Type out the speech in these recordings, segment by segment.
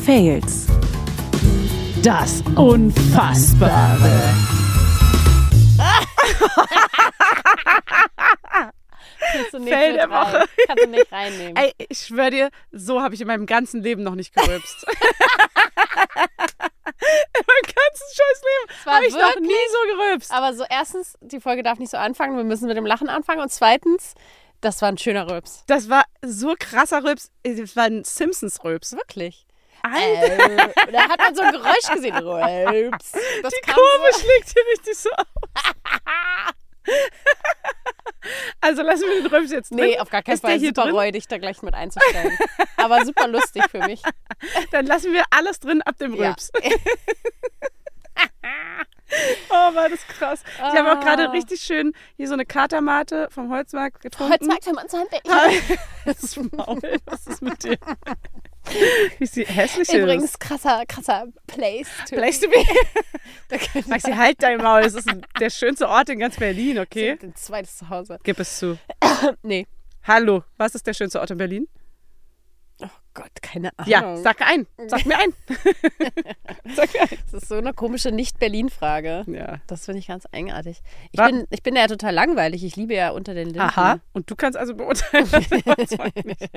Fails. Das Unfassbare. Fail der Woche. Kannst du nicht reinnehmen. Ey, ich schwöre dir, so habe ich in meinem ganzen Leben noch nicht gerülpst. In meinem ganzen scheiß Leben habe ich noch nie so gerülpst. Aber so erstens, die Folge darf nicht so anfangen, wir müssen mit dem Lachen anfangen. Und zweitens, das war ein schöner Rülps. Das war so krasser Rülps. Das war ein Simpsons-Rülps. Wirklich. Alter. Da hat man so ein Geräusch gesehen. Rülps. Das Die Kurve schlägt hier richtig so auf. Also lassen wir den Rülps jetzt drin. Nee, auf gar keinen Fall. Super räudig, da gleich mit einzustellen. Aber super lustig für mich. Dann lassen wir alles drin ab dem Rülps. Ja. Oh, war das krass. Ich habe auch gerade richtig schön hier so eine Katermate vom Holzmarkt getrunken. Holzmarkt, wenn man es handelt. Das Maul, was ist mit dir? Wie sie hässlich ist. Übrigens, krasser Place to be. Maxi, halt dein Maul. Das ist der schönste Ort in ganz Berlin, okay? Ein zweites Zuhause. Gib es zu. Nee. Hallo, was ist der schönste Ort in Berlin? Oh Gott, keine Ahnung. Ja, sag mir ein. Sag mir ein. Das ist so eine komische Nicht-Berlin-Frage. Ja. Das finde ich ganz eigenartig. Ich bin ja total langweilig. Ich liebe ja unter den Linden. Aha, und du kannst also beurteilen, was nicht.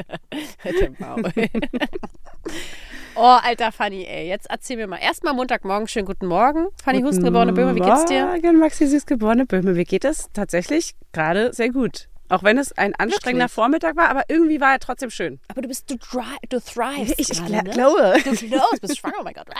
Oh, alter Fanny, ey. Jetzt erzähl mir mal. Erstmal Montagmorgen, schönen guten Morgen. Fanny Hustengeborene Böhme, wie geht's dir? Morgen, Maxi Süßgeborene Böhme. Mir geht es tatsächlich gerade sehr gut. Auch wenn es ein anstrengender Vormittag war, aber irgendwie war er trotzdem schön. Aber du thrivest. Ich gerade, glaube. Du glowst, bist schwanger, oh mein Gott.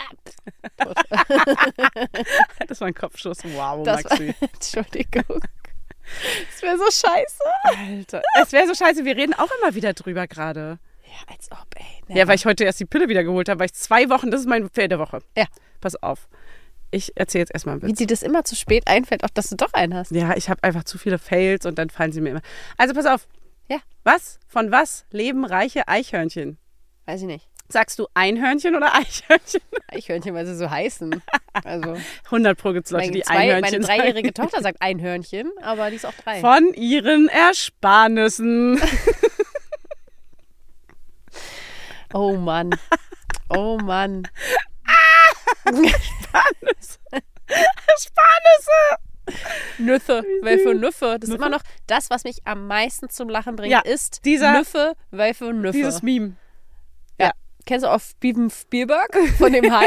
Das war ein Kopfschuss. Wow, Das Maxi. Entschuldigung. Das wäre so scheiße. Alter, es wäre so scheiße. Wir reden auch immer wieder drüber gerade. Ja, als ob, ey. Ja, weil ich heute erst die Pille wieder geholt habe, weil ich 2 Wochen, das ist mein Fail der Woche. Ja. Pass auf. Ich erzähle jetzt erstmal einen Witz. Wie dir das immer zu spät einfällt, auch dass du doch einen hast. Ja, ich habe einfach zu viele Fails und dann fallen sie mir immer. Also pass auf. Ja. Von was leben reiche Eichhörnchen? Weiß ich nicht. Sagst du Einhörnchen oder Eichhörnchen? Eichhörnchen, weil sie so heißen. Also 100 pro gibt's Leute, die Einhörnchen meine 3-jährige Tochter sagt Einhörnchen, aber die ist auch 3. Von ihren Ersparnissen. Oh Mann. Oh Mann. Ersparnisse. Nüffe. Welche Nüffe? Das ist immer noch das, was mich am meisten zum Lachen bringt, ist Nüffe, welche Nüffe. Dieses Meme. Ja. Kennst du auch Steven Spielberg von dem Hai?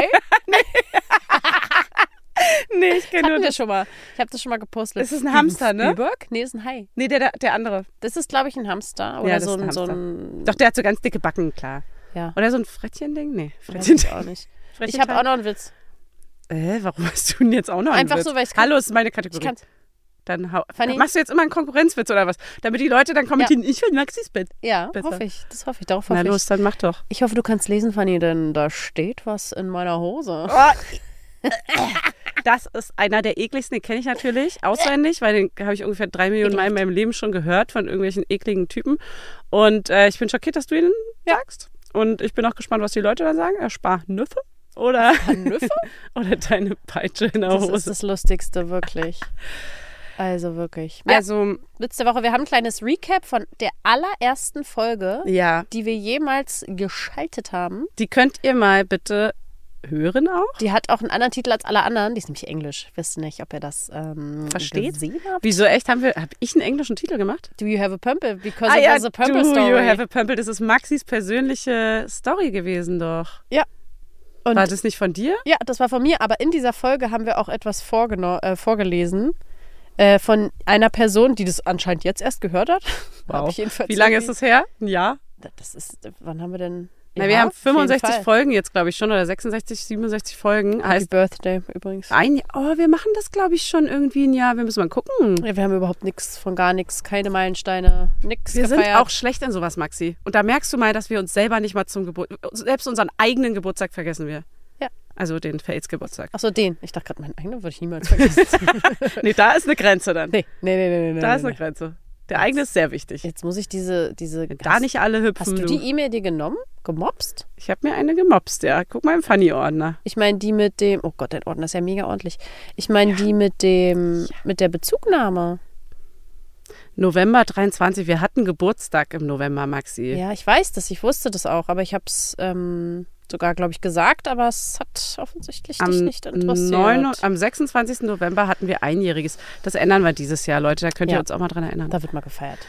Nee, ich kenne nur das schon mal. Ich habe das schon mal gepostet. Das ist ein Hamster, ne? Spielberg? Nee, das ist ein Hai. Nee, der andere. Das ist, glaube ich, ein Hamster. Oder ja, das so ist ein Hamster. Doch, der hat so ganz dicke Backen, klar. Ja. Oder so ein Frettchen-Ding? Nee, Frettchen auch nicht. Ich habe auch noch einen Witz. Warum hast du denn jetzt auch noch einen Einfach Witz? So, weil ich Hallo, ist meine Kategorie. Ich kann's. Dann machst du jetzt immer einen Konkurrenzwitz oder was? Damit die Leute dann kommentieren, ich will Maxis Bett. Ja, besser. hoffe ich. Das hoffe ich. Darauf hoffe Na los, dann mach doch. Ich hoffe, du kannst lesen, Fanny, denn da steht was in meiner Hose. Oh. Das ist einer der ekligsten, den kenne ich natürlich auswendig, weil den habe ich ungefähr 3 Millionen Mal in meinem Leben schon gehört von irgendwelchen ekligen Typen. Und ich bin schockiert, dass du ihn sagst. Und ich bin auch gespannt, was die Leute dann sagen. Ersparnüffe? Oder deine Peitsche in der Hose. Das ist das Lustigste, wirklich. Also wirklich. Also Witz der Woche. Wir haben ein kleines Recap von der allerersten Folge, die wir jemals geschaltet haben. Die könnt ihr mal bitte hören auch. Die hat auch einen anderen Titel als alle anderen. Die ist nämlich Englisch. Wisst nicht, ob ihr das versteht? Gesehen habt? Wieso echt? Habe ich einen englischen Titel gemacht? Do you have a pimple? Because it was a pimple story. Do you have a pimple? Das ist Maxis persönliche Story gewesen doch. Ja. Und war das nicht von dir? Ja, das war von mir. Aber in dieser Folge haben wir auch etwas vorgelesen. Von einer Person, die das anscheinend jetzt erst gehört hat. Wow. Wie lange ist das her? Ein Jahr? Das ist, wann haben wir denn? Na, wir haben 65 Folgen jetzt, glaube ich, schon. Oder 66, 67 Folgen. Happy Birthday übrigens. Wir machen das, glaube ich, schon irgendwie ein Jahr. Wir müssen mal gucken. Ja, wir haben überhaupt nichts von gar nichts. Keine Meilensteine, nichts Wir gefeiert. sind auch schlecht in sowas, Maxi. Und da merkst du mal, dass wir uns selber nicht mal selbst unseren eigenen Geburtstag vergessen wir. Ja. Also den Fails-Geburtstag. Achso, den. Ich dachte gerade, meinen eigenen würde ich niemals vergessen. Nee, da ist eine Grenze dann. Nee. Da ist eine Grenze. Der eigene ist sehr wichtig. Jetzt muss ich diese da nicht alle hüpfen. Hast du die E-Mail dir genommen? Gemobst? Ich habe mir eine gemobst, ja. Guck mal im Funny-Ordner. Ich meine die mit dem, oh Gott, dein Ordner ist ja mega ordentlich. Ich meine die mit der Bezugnahme. November 23, wir hatten Geburtstag im November, Maxi. Ja, ich weiß das, ich wusste das auch, aber ich hab's, sogar, glaube ich, gesagt, aber es hat offensichtlich dich nicht interessiert. Am 26. November hatten wir einjähriges. Das ändern wir dieses Jahr, Leute. Da könnt ihr uns auch mal dran erinnern. Da wird mal gefeiert.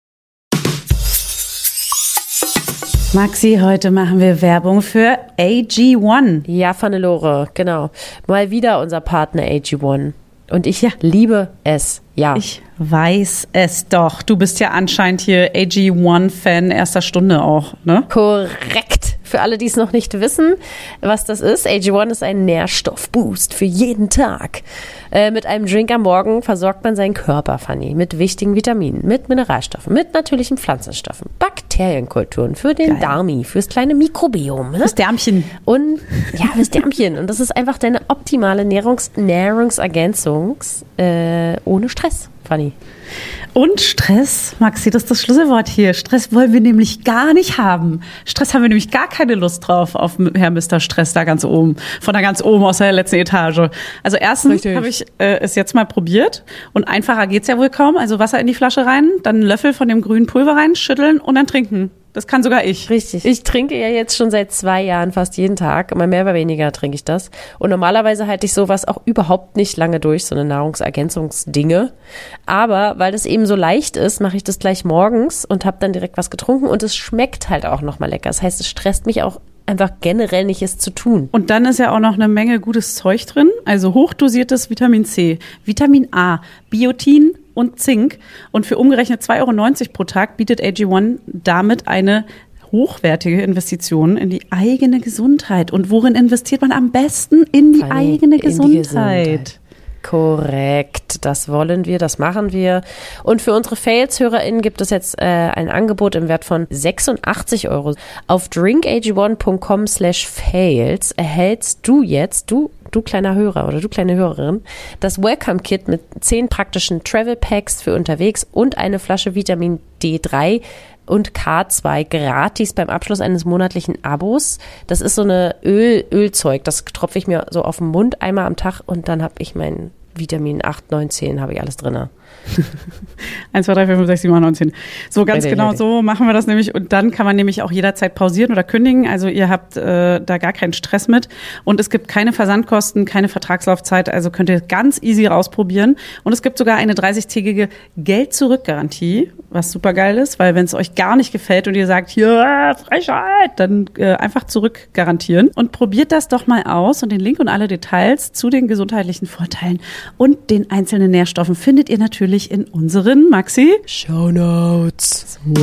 Maxi, heute machen wir Werbung für AG1. Ja, Fannelore, genau. Mal wieder unser Partner AG1. Und ich liebe es, ja. Ich weiß es doch. Du bist ja anscheinend hier AG1-Fan erster Stunde auch, ne? Korrekt. Für alle, die es noch nicht wissen, was das ist, AG1 ist ein Nährstoffboost für jeden Tag. Mit einem Drink am Morgen versorgt man seinen Körper, Fanny, mit wichtigen Vitaminen, mit Mineralstoffen, mit natürlichen Pflanzenstoffen, Bakterienkulturen für den Darmi, fürs kleine Mikrobiom. Ne? Fürs Därmchen. Und fürs Därmchen. Und das ist einfach deine optimale Nahrungsergänzung ohne Stress, Fanny. Und Stress, Maxi, das ist das Schlüsselwort hier. Stress wollen wir nämlich gar nicht haben. Stress haben wir nämlich gar keine Lust drauf auf Herr Mr. Stress da ganz oben. Von da ganz oben aus der letzten Etage. Also erstens habe ich es jetzt mal probiert. Und einfacher geht's ja wohl kaum. Also Wasser in die Flasche rein, dann einen Löffel von dem grünen Pulver rein, schütteln und dann trinken. Das kann sogar ich. Richtig. Ich trinke ja jetzt schon seit 2 Jahren fast jeden Tag. Immer mehr oder weniger trinke ich das. Und normalerweise halte ich sowas auch überhaupt nicht lange durch, so eine Nahrungsergänzungsdinge. Aber weil das eben so leicht ist, mache ich das gleich morgens und habe dann direkt was getrunken. Und es schmeckt halt auch nochmal lecker. Das heißt, es stresst mich auch einfach generell nicht, es zu tun. Und dann ist ja auch noch eine Menge gutes Zeug drin. Also hochdosiertes Vitamin C, Vitamin A, Biotin und Zink. Und für umgerechnet 2,90 € pro Tag bietet AG1 damit eine hochwertige Investition in die eigene Gesundheit. Und worin investiert man am besten? In die eigene Gesundheit. Korrekt, das wollen wir, das machen wir. Und für unsere Fails-HörerInnen gibt es jetzt ein Angebot im Wert von 86 €. Auf drinkag1.com/fails erhältst du jetzt, du kleiner Hörer oder du kleine Hörerin, das Welcome-Kit mit 10 praktischen Travel-Packs für unterwegs und eine Flasche Vitamin D3 und K2 gratis beim Abschluss eines monatlichen Abos. Das ist so eine Ölzeug, das tropfe ich mir so auf den Mund einmal am Tag und dann habe ich mein Vitamin 8, 9, 10, habe ich alles drin. 1, 2, 3, 4, 5, 6, 7, 8, 9, 10. So ganz genau so machen wir das nämlich. Und dann kann man nämlich auch jederzeit pausieren oder kündigen. Also ihr habt da gar keinen Stress mit. Und es gibt keine Versandkosten, keine Vertragslaufzeit. Also könnt ihr ganz easy rausprobieren. Und es gibt sogar eine 30-tägige Geld-Zurück-Garantie, was super geil ist. Weil wenn es euch gar nicht gefällt und ihr sagt, hier, Frechheit, dann einfach zurück garantieren. Und probiert das doch mal aus. Und den Link und alle Details zu den gesundheitlichen Vorteilen und den einzelnen Nährstoffen findet ihr natürlich in unseren, Maxi, Shownotes. So.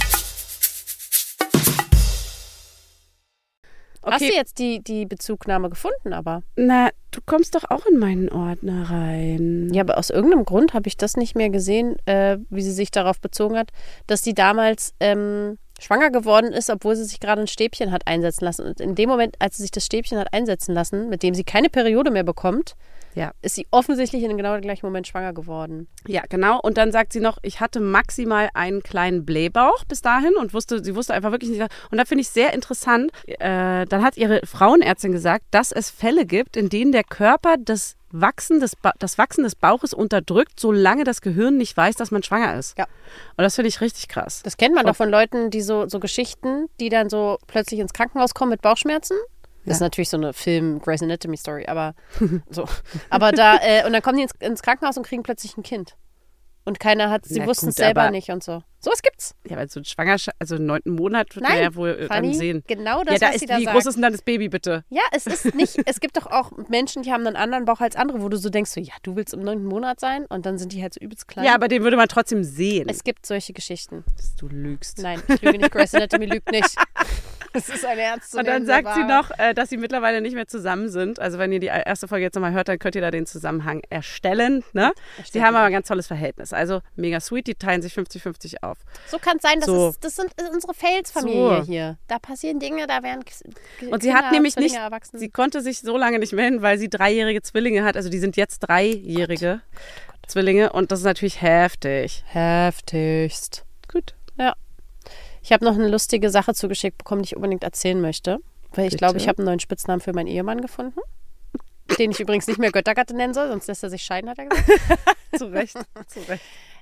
Okay. Hast du jetzt die Bezugnahme gefunden, aber? Na, du kommst doch auch in meinen Ordner rein. Ja, aber aus irgendeinem Grund habe ich das nicht mehr gesehen, wie sie sich darauf bezogen hat, dass die damals schwanger geworden ist, obwohl sie sich gerade ein Stäbchen hat einsetzen lassen. Und in dem Moment, als sie sich das Stäbchen hat einsetzen lassen, mit dem sie keine Periode mehr bekommt, ist sie offensichtlich in genau dem gleichen Moment schwanger geworden. Ja, genau. Und dann sagt sie noch, ich hatte maximal einen kleinen Blähbauch bis dahin und sie wusste einfach wirklich nicht. Und da finde ich sehr interessant, dann hat ihre Frauenärztin gesagt, dass es Fälle gibt, in denen der Körper das Wachsen des Bauches unterdrückt, solange das Gehirn nicht weiß, dass man schwanger ist. Ja. Und das finde ich richtig krass. Das kennt man doch von Leuten, die so Geschichten, die dann so plötzlich ins Krankenhaus kommen mit Bauchschmerzen. Das ist natürlich so eine Grey's Anatomy Story, aber so. Aber da, und dann kommen die ins Krankenhaus und kriegen plötzlich ein Kind. Und sie wussten es selber nicht und so. Sowas gibt's. Ja, weil so ein Schwangerschaft, also 9. Monat wird man ja wohl dann sehen. Genau das, was sie da wie sagt. groß ist denn dann das Baby, bitte? Ja, es ist nicht, es gibt doch auch Menschen, die haben einen anderen Bauch als andere, wo du so denkst, so, ja, du willst im 9. Monat sein und dann sind die halt so übelst klein. Ja, aber den würde man trotzdem sehen. Es gibt solche Geschichten. Dass du lügst. Nein, ich lüge nicht. Grey's Anatomy lügt nicht. Das ist eine ernstzunehmende Und dann sagt sie noch, dass sie mittlerweile nicht mehr zusammen sind. Also wenn ihr die erste Folge jetzt nochmal hört, dann könnt ihr da den Zusammenhang erstellen. Ne? Sie haben aber ein ganz tolles Verhältnis. Also mega sweet, die teilen sich 50-50 auf. So kann es sein, das sind unsere Fails-Familie hier. Da passieren Dinge, da werden und sie hat nämlich nicht, sie konnte sich so lange nicht melden, weil sie 3-jährige Zwillinge hat. Also die sind jetzt 3-jährige Zwillinge und das ist natürlich heftig. Heftigst. Gut. Ja. Ich habe noch eine lustige Sache zugeschickt bekommen, die ich unbedingt erzählen möchte. Weil ich glaube, ich habe einen neuen Spitznamen für meinen Ehemann gefunden. Den ich übrigens nicht mehr Göttergatte nennen soll, sonst lässt er sich scheiden, hat er gesagt. Zu Recht.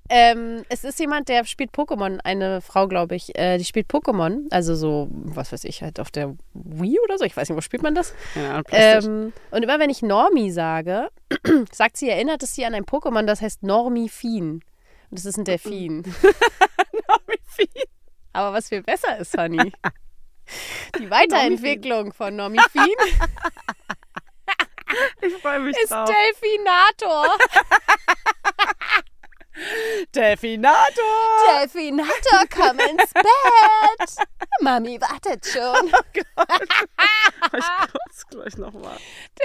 Es ist jemand, der spielt Pokémon, eine Frau, glaube ich, die spielt Pokémon, also so, was weiß ich, halt auf der Wii oder so, ich weiß nicht, wo spielt man das? Ja, und immer wenn ich Normie sage, sagt sie, erinnert es sie an ein Pokémon, das heißt Normifin. Und das ist ein Delfin. Normifin. Aber was viel besser ist, Honey, die Weiterentwicklung von Normifin Ich freue mich ist drauf. Delfinator. Delfinator! Delfinator, komm ins Bett. Mami wartet schon. Ich komm's gleich nochmal.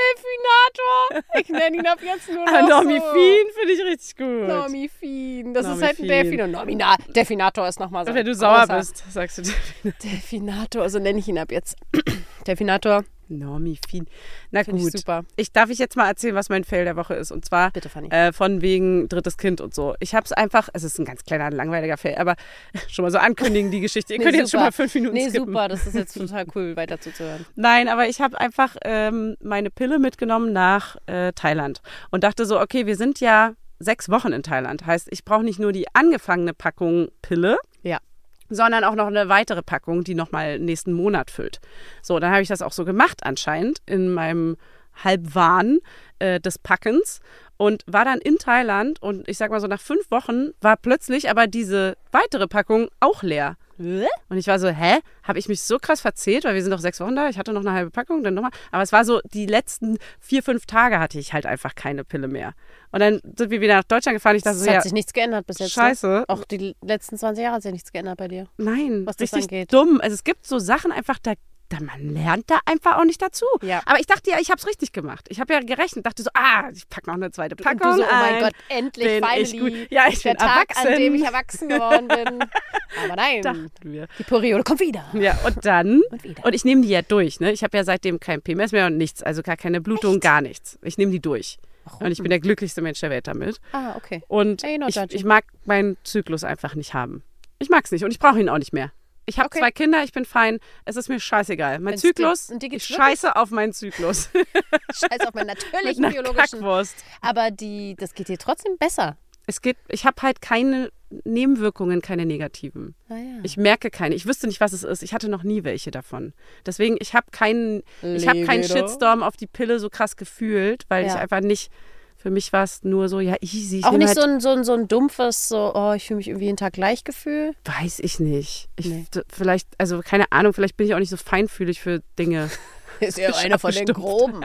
Delfinator. Ich nenne ihn ab jetzt nur noch Normifin finde ich richtig gut. Normifin. Das ist halt ein Normifin. Delfin. Delfinator ist nochmal so. Wenn du sauer bist, sagst du Delfinator, so nenne ich ihn ab jetzt. Delfinator. Normifin. Na Finde ich gut. super. Darf ich jetzt mal erzählen, was mein Fail der Woche ist? Und zwar Bitte, Fanny. von wegen drittes Kind und so. Ich habe es einfach, es ist ein ganz kleiner, langweiliger Fail, aber schon mal so ankündigen, die Geschichte. Ihr könnt jetzt schon mal 5 Minuten skippen. Super, das ist jetzt total cool, weiter zuzuhören. Nein, aber ich habe einfach meine Pille mitgenommen nach Thailand und dachte so, okay, wir sind ja 6 Wochen in Thailand. Heißt, ich brauche nicht nur die angefangene Packung Pille, Ja. sondern auch noch eine weitere Packung, die nochmal nächsten Monat füllt. So, dann habe ich das auch so gemacht anscheinend in meinem Halbwahn des Packens und war dann in Thailand und ich sag mal so nach 5 Wochen war plötzlich aber diese weitere Packung auch leer. Und ich war so, hä? Habe ich mich so krass verzählt, weil wir sind noch 6 Wochen da, ich hatte noch eine halbe Packung, dann nochmal. Aber es war so, die letzten 4, 5 Tage hatte ich halt einfach keine Pille mehr. Und dann sind wir wieder nach Deutschland gefahren. Ich dachte Es so, hat ja, sich nichts geändert bis jetzt. scheiße. Ne? Auch die letzten 20 Jahre hat sich nichts geändert bei dir. Nein, was das richtig angeht. dumm. Also es gibt so Sachen einfach, man lernt da einfach auch nicht dazu. Ja. Aber ich dachte ja, ich habe es richtig gemacht. Ich habe ja gerechnet, dachte so, ich packe noch eine zweite Packung Und du so, oh mein ein. Gott, endlich, Bin finally. ich gut. Ja, ich der bin Tag, erwachsen. an dem ich erwachsen geworden bin. Aber nein, Dachten wir. die Periode kommt wieder. Ja, und dann, Und wieder. und ich nehme die ja durch. Ne? Ich habe ja seitdem kein PMS mehr und nichts, also gar keine Blutung, gar nichts. Ich nehme die durch. Warum? Und ich bin der glücklichste Mensch der Welt damit. Ah, okay. Und Hey, not judging. ich mag meinen Zyklus einfach nicht haben. Ich mag es nicht und ich brauche ihn auch nicht mehr. Ich habe Okay. 2 Kinder, ich bin fein. Es ist mir scheißegal. Mein Wenn's Zyklus, dir- und dir geht's ich scheiße auf meinen Zyklus. Scheiß auf meinen Mit natürlichen einer biologischen. Kackwurst. Aber das geht dir trotzdem besser. Ich habe halt keine Nebenwirkungen, keine negativen. Ah, ja. Ich merke keine. Ich wüsste nicht, was es ist. Ich hatte noch nie welche davon. Deswegen, ich habe keinen Libido. Shitstorm auf die Pille so krass gefühlt, weil ich Ja. einfach nicht, für mich war es nur so, ja, easy. Ich Auch nehme nicht halt, so ein dumpfes, ich fühle mich irgendwie jeden Tag gleich Gefühl. weiß ich nicht. Nee. Vielleicht, also keine Ahnung, vielleicht bin ich auch nicht so feinfühlig für Dinge. Ist ja einer von den Abgestumpft. Groben.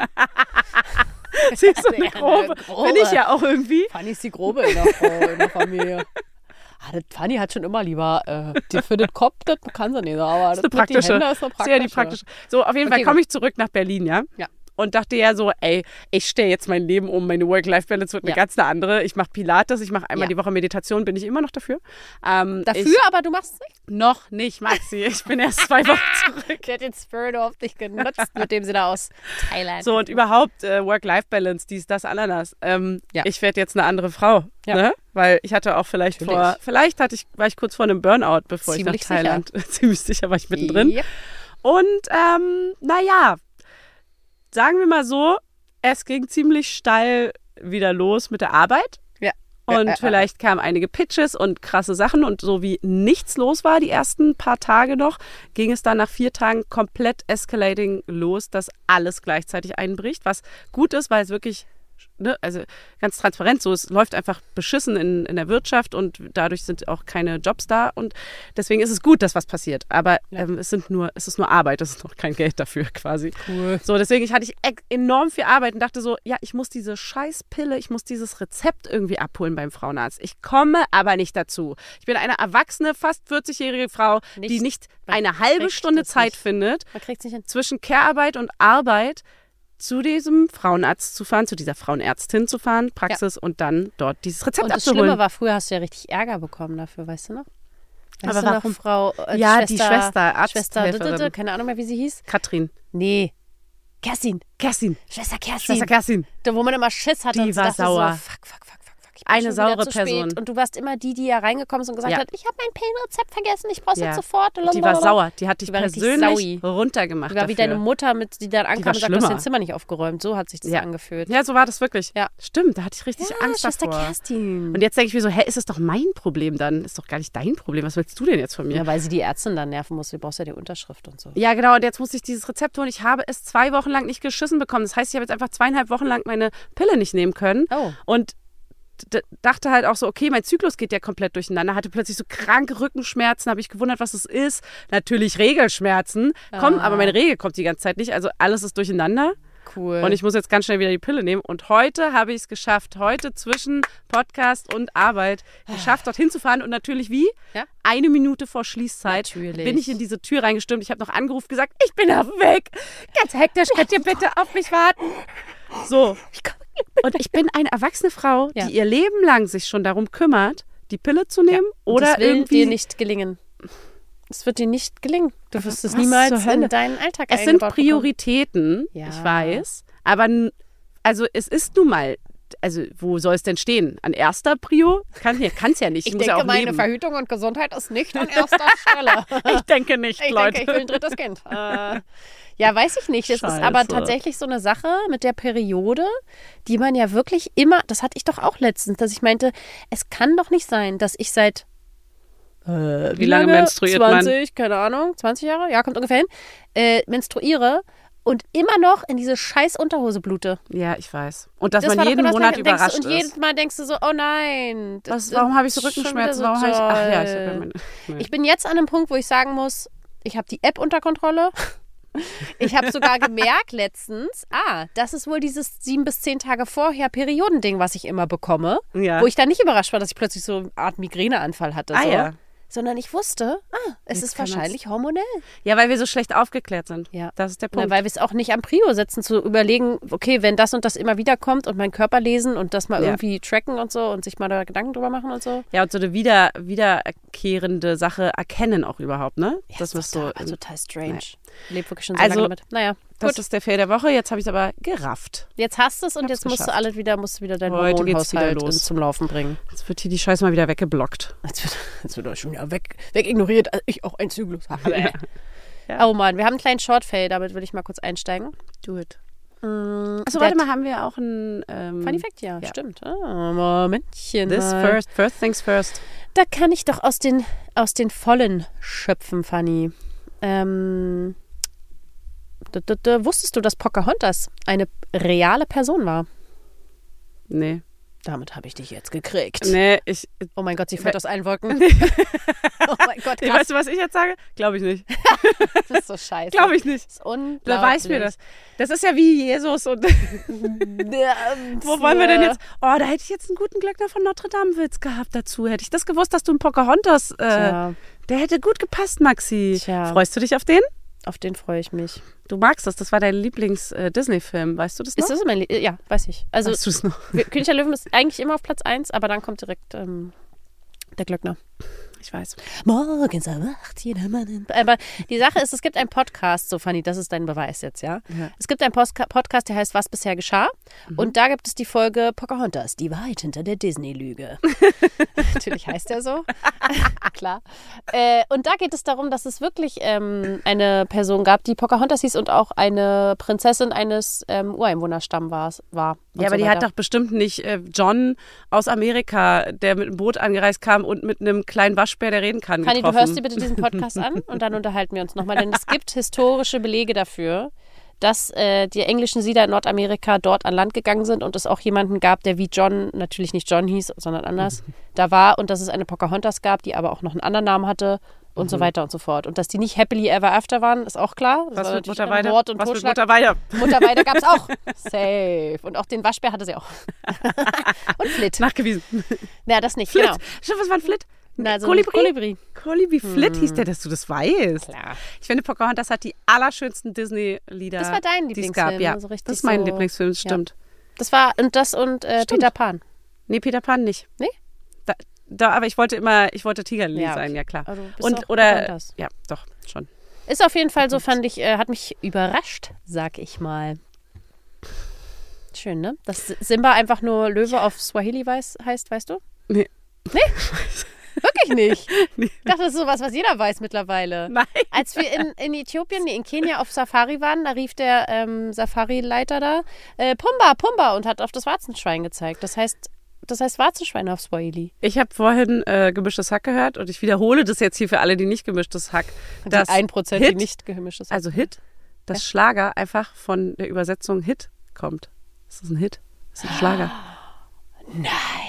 Sie ist so eine Ja, grobe. grobe. Bin ich ja auch irgendwie. Fanny ist die Grobe in der Familie. Fanny hat schon immer lieber, die für den Kopf, das kann sie nicht, aber Das ist eine praktische. Hände ist eine praktische. Sehr die praktische. So, auf jeden Fall Okay, komme ich zurück nach Berlin, ja? Ja. Und dachte ja so, ich stelle jetzt mein Leben um, meine Work-Life-Balance wird eine Ja. ganz eine andere. Ich mache Pilates, ich mache einmal Ja. die Woche Meditation, bin ich immer noch dafür. Dafür, aber du machst es nicht. Noch nicht, Maxi. Ich bin erst 2 Wochen zurück. Der hat den Spirit auf dich genutzt, mit dem sie da aus Thailand. So, und überhaupt Work-Life-Balance, dies, das, Ananas. Ja. Ich werde jetzt eine andere Frau. Ja. Ne? Weil ich hatte auch war ich kurz vor einem Burnout, bevor Ziemlich ich nach Thailand. Ziemlich sicher war ich mittendrin. Yep. Und naja, sagen wir mal so, es ging ziemlich steil wieder los mit der Arbeit. Ja. Und vielleicht kamen einige Pitches und krasse Sachen. Und so wie nichts los war die ersten paar Tage noch, ging es dann nach 4 Tagen komplett escalating los, dass alles gleichzeitig einbricht. Was gut ist, weil es wirklich, ne, also ganz transparent so, es läuft einfach beschissen in der Wirtschaft und dadurch sind auch keine Jobs da. Und deswegen ist es gut, dass was passiert. Aber es ist nur Arbeit, es ist noch kein Geld dafür quasi. Cool. So, deswegen hatte ich enorm viel Arbeit und dachte so, ja, ich muss diese Scheißpille, ich muss dieses Rezept irgendwie abholen beim Frauenarzt. Ich komme aber nicht dazu. Ich bin eine erwachsene, fast 40-jährige Frau, die nicht eine halbe kriegt Stunde das Zeit nicht. findet, Man kriegt es nicht hin. zwischen Care-Arbeit und Arbeit zu diesem Frauenarzt zu fahren, zu dieser Frauenärztin zu fahren, Praxis und dann dort dieses Rezept Und das abzuholen. Schlimme war, früher hast du ja richtig Ärger bekommen dafür, weißt du noch? Weißt Aber du noch, warum? Frau, Ja, die Schwester, Schwester, Arzthelferin. keine Ahnung mehr, wie sie hieß. Katrin. Nee. Kerstin. Kerstin. Schwester Kerstin. Schwester Kerstin. Da, wo man immer Schiss hatte Die und war dachte sauer. so, fuck, eine schon wieder saure zu Person. spät. Und du warst immer die ja reingekommen ist und gesagt Ja. hat, ich habe mein Pillenrezept vergessen, ich brauche es Ja. jetzt sofort. Die war sauer. Die hat dich Die war richtig persönlich saui. runtergemacht Die war wie dafür. deine Mutter, die dann ankam war und sagt, du hast schlimmer. dein Zimmer nicht aufgeräumt. So hat sich das angefühlt. Ja, so war das wirklich. Ja. Stimmt, da hatte ich richtig Angst Schwester davor. Kerstin. Und jetzt denke ich mir so, ist es doch mein Problem dann? Ist doch gar nicht dein Problem. Was willst du denn jetzt von mir? Ja, weil sie die Ärztin dann nerven muss. Du brauchst ja die Unterschrift und so. Ja, genau. Und jetzt muss ich dieses Rezept holen. Ich habe es 2 Wochen lang nicht geschissen bekommen. Das heißt, ich habe jetzt einfach 2,5 Wochen lang meine Pille nicht nehmen können. Oh. Und dachte halt auch so, okay, mein Zyklus geht ja komplett durcheinander. Hatte plötzlich so kranke Rückenschmerzen. Habe ich gewundert, was es ist. Natürlich Regelschmerzen. Aber meine Regel kommt die ganze Zeit nicht. Also alles ist durcheinander. Cool. Und ich muss jetzt ganz schnell wieder die Pille nehmen. Und heute habe ich es geschafft. Heute zwischen Podcast und Arbeit geschafft, dorthin zu fahren. Und natürlich wie? Ja? 1 Minute vor Schließzeit Natürlich. bin ich in diese Tür reingestürmt. Ich habe noch angerufen, gesagt, ich bin auf dem Weg. Ganz hektisch, könnt ihr bitte auf mich warten? So. Und ich bin eine erwachsene Frau, Ja. die ihr Leben lang sich schon darum kümmert, die Pille zu nehmen oder das will irgendwie... dir nicht gelingen. Es wird dir nicht gelingen. Du wirst es Was niemals zur Hölle? in deinen Alltag Es sind eingebaut bekommen. Prioritäten, Ja. ich weiß. Aber also es ist nun mal, also wo soll es denn stehen? An erster Prio? Kann es ja nicht. Ich muss denke, ja auch meine leben. Verhütung und Gesundheit ist nicht an erster Stelle. Ich denke nicht, Ich Leute. denke, ich will ein drittes Kind. Ja, weiß ich nicht. Es ist aber Scheiße. tatsächlich so eine Sache mit der Periode, die man ja wirklich immer, das hatte ich doch auch letztens, dass ich meinte, es kann doch nicht sein, dass ich seit Wie lange menstruiert 20, keine Ahnung, 20 Jahre? Ja, kommt ungefähr hin. Menstruiere und immer noch in diese scheiß Unterhose blute. Ja, ich weiß. Und dass Das war man doch jeden genau das Monat Gleiche. überrascht Und ist. jedes Mal denkst du so, oh nein. Warum habe ich so das ist schon Rückenschmerzen? wieder so Warum habe ich... Ach ja, ich toll. habe ja meine... Nee. Ich bin jetzt an einem Punkt, wo ich sagen muss, ich habe die App unter Kontrolle. Ich habe sogar gemerkt letztens, das ist wohl dieses 7 bis 10 Tage vorher Periodending, was ich immer bekomme. Ja. Wo ich dann nicht überrascht war, dass ich plötzlich so eine Art Migräneanfall hatte. So. Ja. Sondern ich wusste, es Jetzt ist kann man's- wahrscheinlich hormonell. Ja, weil wir so schlecht aufgeklärt sind. Ja. Das ist der Na, Punkt. weil wir es auch nicht am Prio setzen, zu überlegen, okay, wenn das und das immer wieder kommt und meinen Körper lesen und das mal Ja. irgendwie tracken und so und sich mal da Gedanken drüber machen und so. Ja, und so eine wiederkehrende Sache erkennen auch überhaupt, ne? Ja, das ist ist total, so. total strange. Lebe wirklich schon so Also, lange damit. Naja, Das gut. ist der Fail der Woche. Jetzt habe ich es aber gerafft. Jetzt hast du es und hab's jetzt musst du geschafft. wieder deinen Heute geht's wieder Hormonhaushalt los. zum Laufen bringen. Jetzt wird hier die Scheiße mal wieder weggeblockt. Jetzt wird er schon wieder weg ignoriert, als ich auch einen Zyklus habe. Ja. Oh Mann, wir haben einen kleinen Shortfail, damit würde ich mal kurz einsteigen. Do it. Achso, Achso, warte mal, haben wir auch ein... Funny Fact, ja, ja. stimmt. Momentchen This mal. first things first. Da kann ich doch aus den Vollen schöpfen, Fanny. Wusstest du, dass Pocahontas eine reale Person war? Nee. Damit habe ich dich jetzt gekriegt. Nee, Oh mein Gott, sie fällt aus allen Wolken. Oh mein Gott, krass. Weißt du, was ich jetzt sage? Glaube ich nicht. Das ist so scheiße. Glaube ich nicht. Das ist unglaublich. Wer weiß mir das? Das ist ja wie Jesus und... Wo wollen wir denn jetzt? Oh, da hätte ich jetzt einen guten Glöckner von Notre Dame-Witz gehabt dazu. Hätte ich das gewusst, dass du einen Pocahontas... Tja, Der hätte gut gepasst, Maxi. Tja. Freust du dich auf den? auf den freue ich mich. Du magst das. Das war dein Lieblings-Disney-Film. Weißt du das noch? Ist das mein Ja, weiß ich. Also, Weißt du es noch? König der Löwen ist eigentlich immer auf Platz 1, aber dann kommt direkt der Glöckner. Ich weiß. Morgens erwacht jeder Mann. Aber die Sache ist, es gibt einen Podcast, so Fanny, das ist dein Beweis jetzt, ja? Ja. Es gibt einen Podcast, der heißt Was bisher geschah. Und da gibt es die Folge Pocahontas, die Wahrheit hinter der Disney-Lüge. Natürlich heißt er so. Klar. Und da geht es darum, dass es wirklich eine Person gab, die Pocahontas hieß und auch eine Prinzessin eines Ureinwohnerstamms war. Ja, aber die hat doch bestimmt nicht John aus Amerika, der mit einem Boot angereist kam und mit einem kleinen Waschbär, der reden kann, Fanny, getroffen. du hörst dir bitte diesen Podcast an und dann unterhalten wir uns nochmal, denn es gibt historische Belege dafür, dass die englischen Siedler in Nordamerika dort an Land gegangen sind und es auch jemanden gab, der wie John, natürlich nicht John hieß, sondern anders, da war und dass es eine Pocahontas gab, die aber auch noch einen anderen Namen hatte und so weiter und so fort. Und dass die nicht happily ever after waren, ist auch klar. Das Was war mit natürlich Mutterweide? Mord und Was mit Totschlag. Mutterweide? Mutterweide gab es auch. Safe. Und auch den Waschbär hatte sie auch. Und Flit. Nachgewiesen. Ja, das nicht, Flit. genau. Stimmt, was war ein Flit? Na, so ein Kolibri? Kolibri. Kolibri Flit hieß der, dass du das weißt. Klar. Ich finde, Pocahontas hat die allerschönsten Disney-Lieder. Das war dein die es Lieblingsfilm, gab. Ja, also richtig das ist mein so- Lieblingsfilm, das stimmt. Das war Peter Pan. Nee, Peter Pan nicht. Nee? Aber ich wollte Tigerlily Ja, sein, okay. ja klar. Aber du bist Und auch oder Pocahontas. ja, doch schon. Ist auf jeden Fall so, fand ich, hat mich überrascht, sag ich mal. Schön, ne? Dass Simba einfach nur Löwe auf Swahili heißt, weißt du? Nee. Nee? Wirklich nicht? Nee. Ich dachte, das ist sowas, was jeder weiß mittlerweile. Nein. Als wir in Äthiopien, in Kenia auf Safari waren, da rief der Safari-Leiter da, Pumba, Pumba, und hat auf das Warzenschwein gezeigt. Das heißt Warzenschwein auf Swahili. Ich habe vorhin gemischtes Hack gehört und ich wiederhole das jetzt hier für alle, die nicht gemischtes Hack. Das 1%, die nicht gemischtes Hack. Also Hit, das Schlager einfach von der Übersetzung Hit kommt. Das ist ein Hit. Das ist ein Schlager. Nein.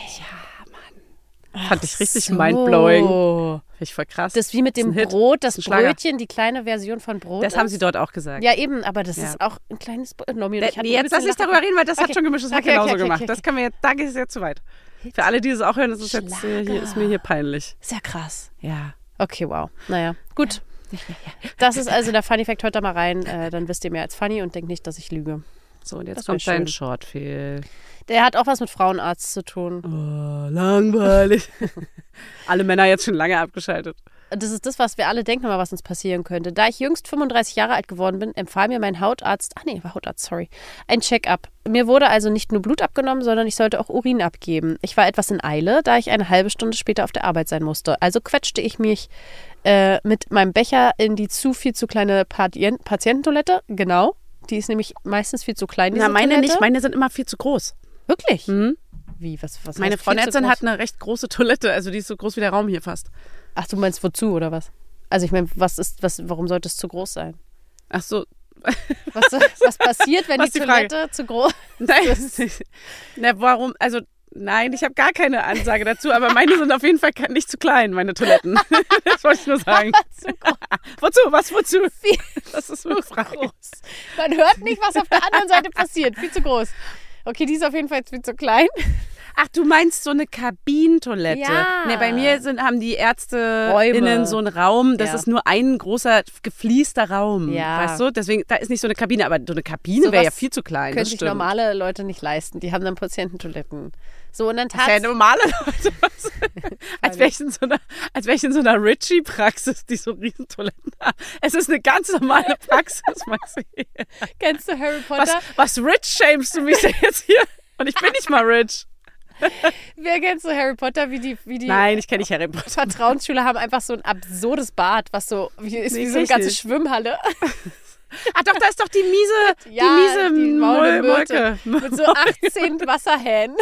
Fand ich richtig mindblowing. Finde ich voll krass. Das ist wie mit dem Brot, das Brötchen, die kleine Version von Brot. Das haben sie dort auch gesagt. Ja, eben, aber das ist auch ein kleines Brot. Jetzt lass ich darüber reden, weil das hat schon gemischtes Hack genauso gemacht. Das können wir jetzt, da geht es jetzt zu weit. Für alle, die es auch hören, das ist jetzt ist mir hier peinlich. Ist ja krass. Ja. Okay, wow. Naja, gut. Das ist also der Funny Fact. Hört da mal rein, dann wisst ihr mehr als funny und denkt nicht, dass ich lüge. So, und jetzt kommt dein Shortfehl. Der hat auch was mit Frauenarzt zu tun. Oh, langweilig. Alle Männer jetzt schon lange abgeschaltet. Das ist das, was wir alle denken, was uns passieren könnte. Da ich jüngst 35 Jahre alt geworden bin, empfahl mir mein Hautarzt, ein Check-up. Mir wurde also nicht nur Blut abgenommen, sondern ich sollte auch Urin abgeben. Ich war etwas in Eile, da ich eine halbe Stunde später auf der Arbeit sein musste. Also quetschte ich mich mit meinem Becher in die viel zu kleine Patiententoilette. Genau. Die ist nämlich meistens viel zu klein, diese meine Toilette. nicht, meine sind immer viel zu groß. Wirklich? Mhm. Wie, was meine heißt Frau viel zu Ärztin groß? hat eine recht große Toilette, also die ist so groß wie der Raum hier fast. Ach, du meinst wozu oder was? Also ich meine, warum sollte es zu groß sein? Ach so. Was passiert, wenn Was die ist die Frage? Toilette zu groß ist? Na, warum? Also nein, ich habe gar keine Ansage dazu, aber meine sind auf jeden Fall nicht zu klein, meine Toiletten. Das wollte ich nur sagen. Wozu? Das ist eine Frage. Groß. Man hört nicht, was auf der anderen Seite passiert. Viel zu groß. Okay, die ist auf jeden Fall viel zu klein. Ach, du meinst so eine Kabinentoilette? Ja. Nee, bei mir haben die ÄrzteInnen so einen Raum, das ist nur ein großer, gefliester Raum. Ja. Weißt du? Deswegen, da ist nicht so eine Kabine, aber so eine Kabine wäre ja viel zu klein. Können Das sich stimmt. normale Leute nicht leisten. Die haben dann Patiententoiletten. So, und dann Das ist ja normale Leute. Als wäre ich in so einer Ritchie-Praxis, die so Riesentoiletten haben. Es ist eine ganz normale Praxis, Maxi. Kennst du Harry Potter? Was rich-shamest du mich denn jetzt hier? Und ich bin nicht mal rich. Wer kennst du Harry Potter? Wie die Nein, ich kenne nicht Harry Potter. Vertrauensschüler haben einfach so ein absurdes Bad, was so wie so eine ganze Schwimmhalle. Ach doch, da ist doch die miese Molke. Mit so 18 Wasserhähnen.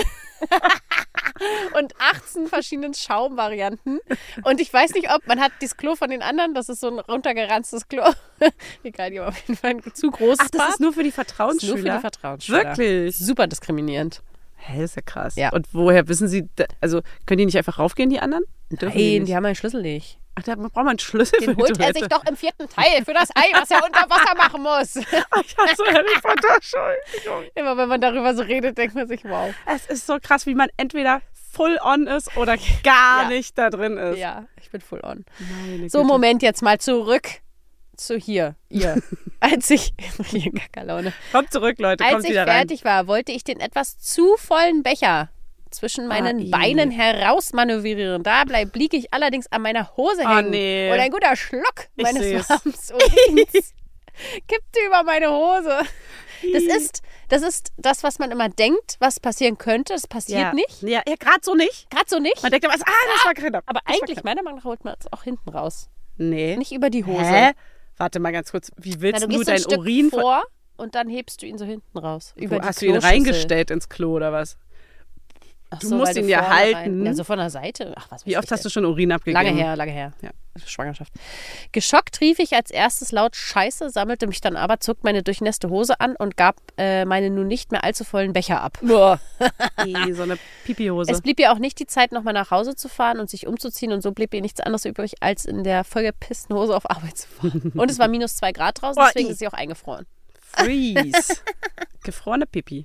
Und 18 verschiedenen Schaumvarianten. Und ich weiß nicht, ob man hat dieses Klo von den anderen, das ist so ein runtergeranztes Klo. Egal, die haben auf jeden Fall ein zu großes Bad. Ach, das ist nur für die Vertrauensschüler? Das ist nur für die Vertrauensschüler. Wirklich? Super diskriminierend. Hä, ist ja krass. Ja. Und woher wissen Sie, also können die nicht einfach raufgehen, die anderen? Nein, die haben einen Schlüssel nicht. Ach, da braucht man einen Schlüssel für Den die holt Toilette. er sich doch im 4. Teil für das Ei, was er unter Wasser machen muss. Ich hasse Harry Potter, Entschuldigung. Immer wenn man darüber so redet, denkt man sich, wow. Es ist so krass, wie man entweder full on ist oder gar nicht da drin ist. Ja, ich bin full on. Meine So, Güte. Moment, jetzt mal zurück zu ihr. Als ich, Kackerlaune. Kommt zurück, Leute, Als kommt ich wieder rein. fertig war, wollte ich den etwas zu vollen Becher zwischen meinen Beinen herausmanövrieren. Dabei blieb ich allerdings an meiner Hose hängen. Nee. Und ein guter Schluck Ich meines seh's. warmen Urins kippte über meine Hose. Das ist das, was man immer denkt, was passieren könnte. Das passiert nicht. Ja, gerade so nicht. Gerade so nicht. Man denkt immer, das war knapp. Aber Das war eigentlich, knapp. meiner Meinung nach, holt man es auch hinten raus. Nee. Nicht über die Hose. Hä? Warte mal ganz kurz. Wie Na, willst du du gehst dein ein Stück Urin... vor und dann hebst du ihn so hinten raus. Über die hast du ihn Kloschüssel. reingestellt ins Klo oder was? Ach Du so, musst weil ihn ja vorne halten. Ja, so von der Seite. Ach, was Wie oft hast du schon Urin abgegeben? Lange her. Ja. Schwangerschaft. Geschockt rief ich als erstes laut Scheiße, sammelte mich dann aber, zog meine durchnässte Hose an und gab meine nun nicht mehr allzu vollen Becher ab. Boah. So eine Pipi-Hose. Es blieb ihr auch nicht die Zeit, nochmal nach Hause zu fahren und sich umzuziehen, und so blieb ihr nichts anderes übrig, als in der vollgepissten Hose auf Arbeit zu fahren. Und es war minus 2 Grad draußen, deswegen ist sie auch eingefroren. Freeze. Gefrorene Pipi.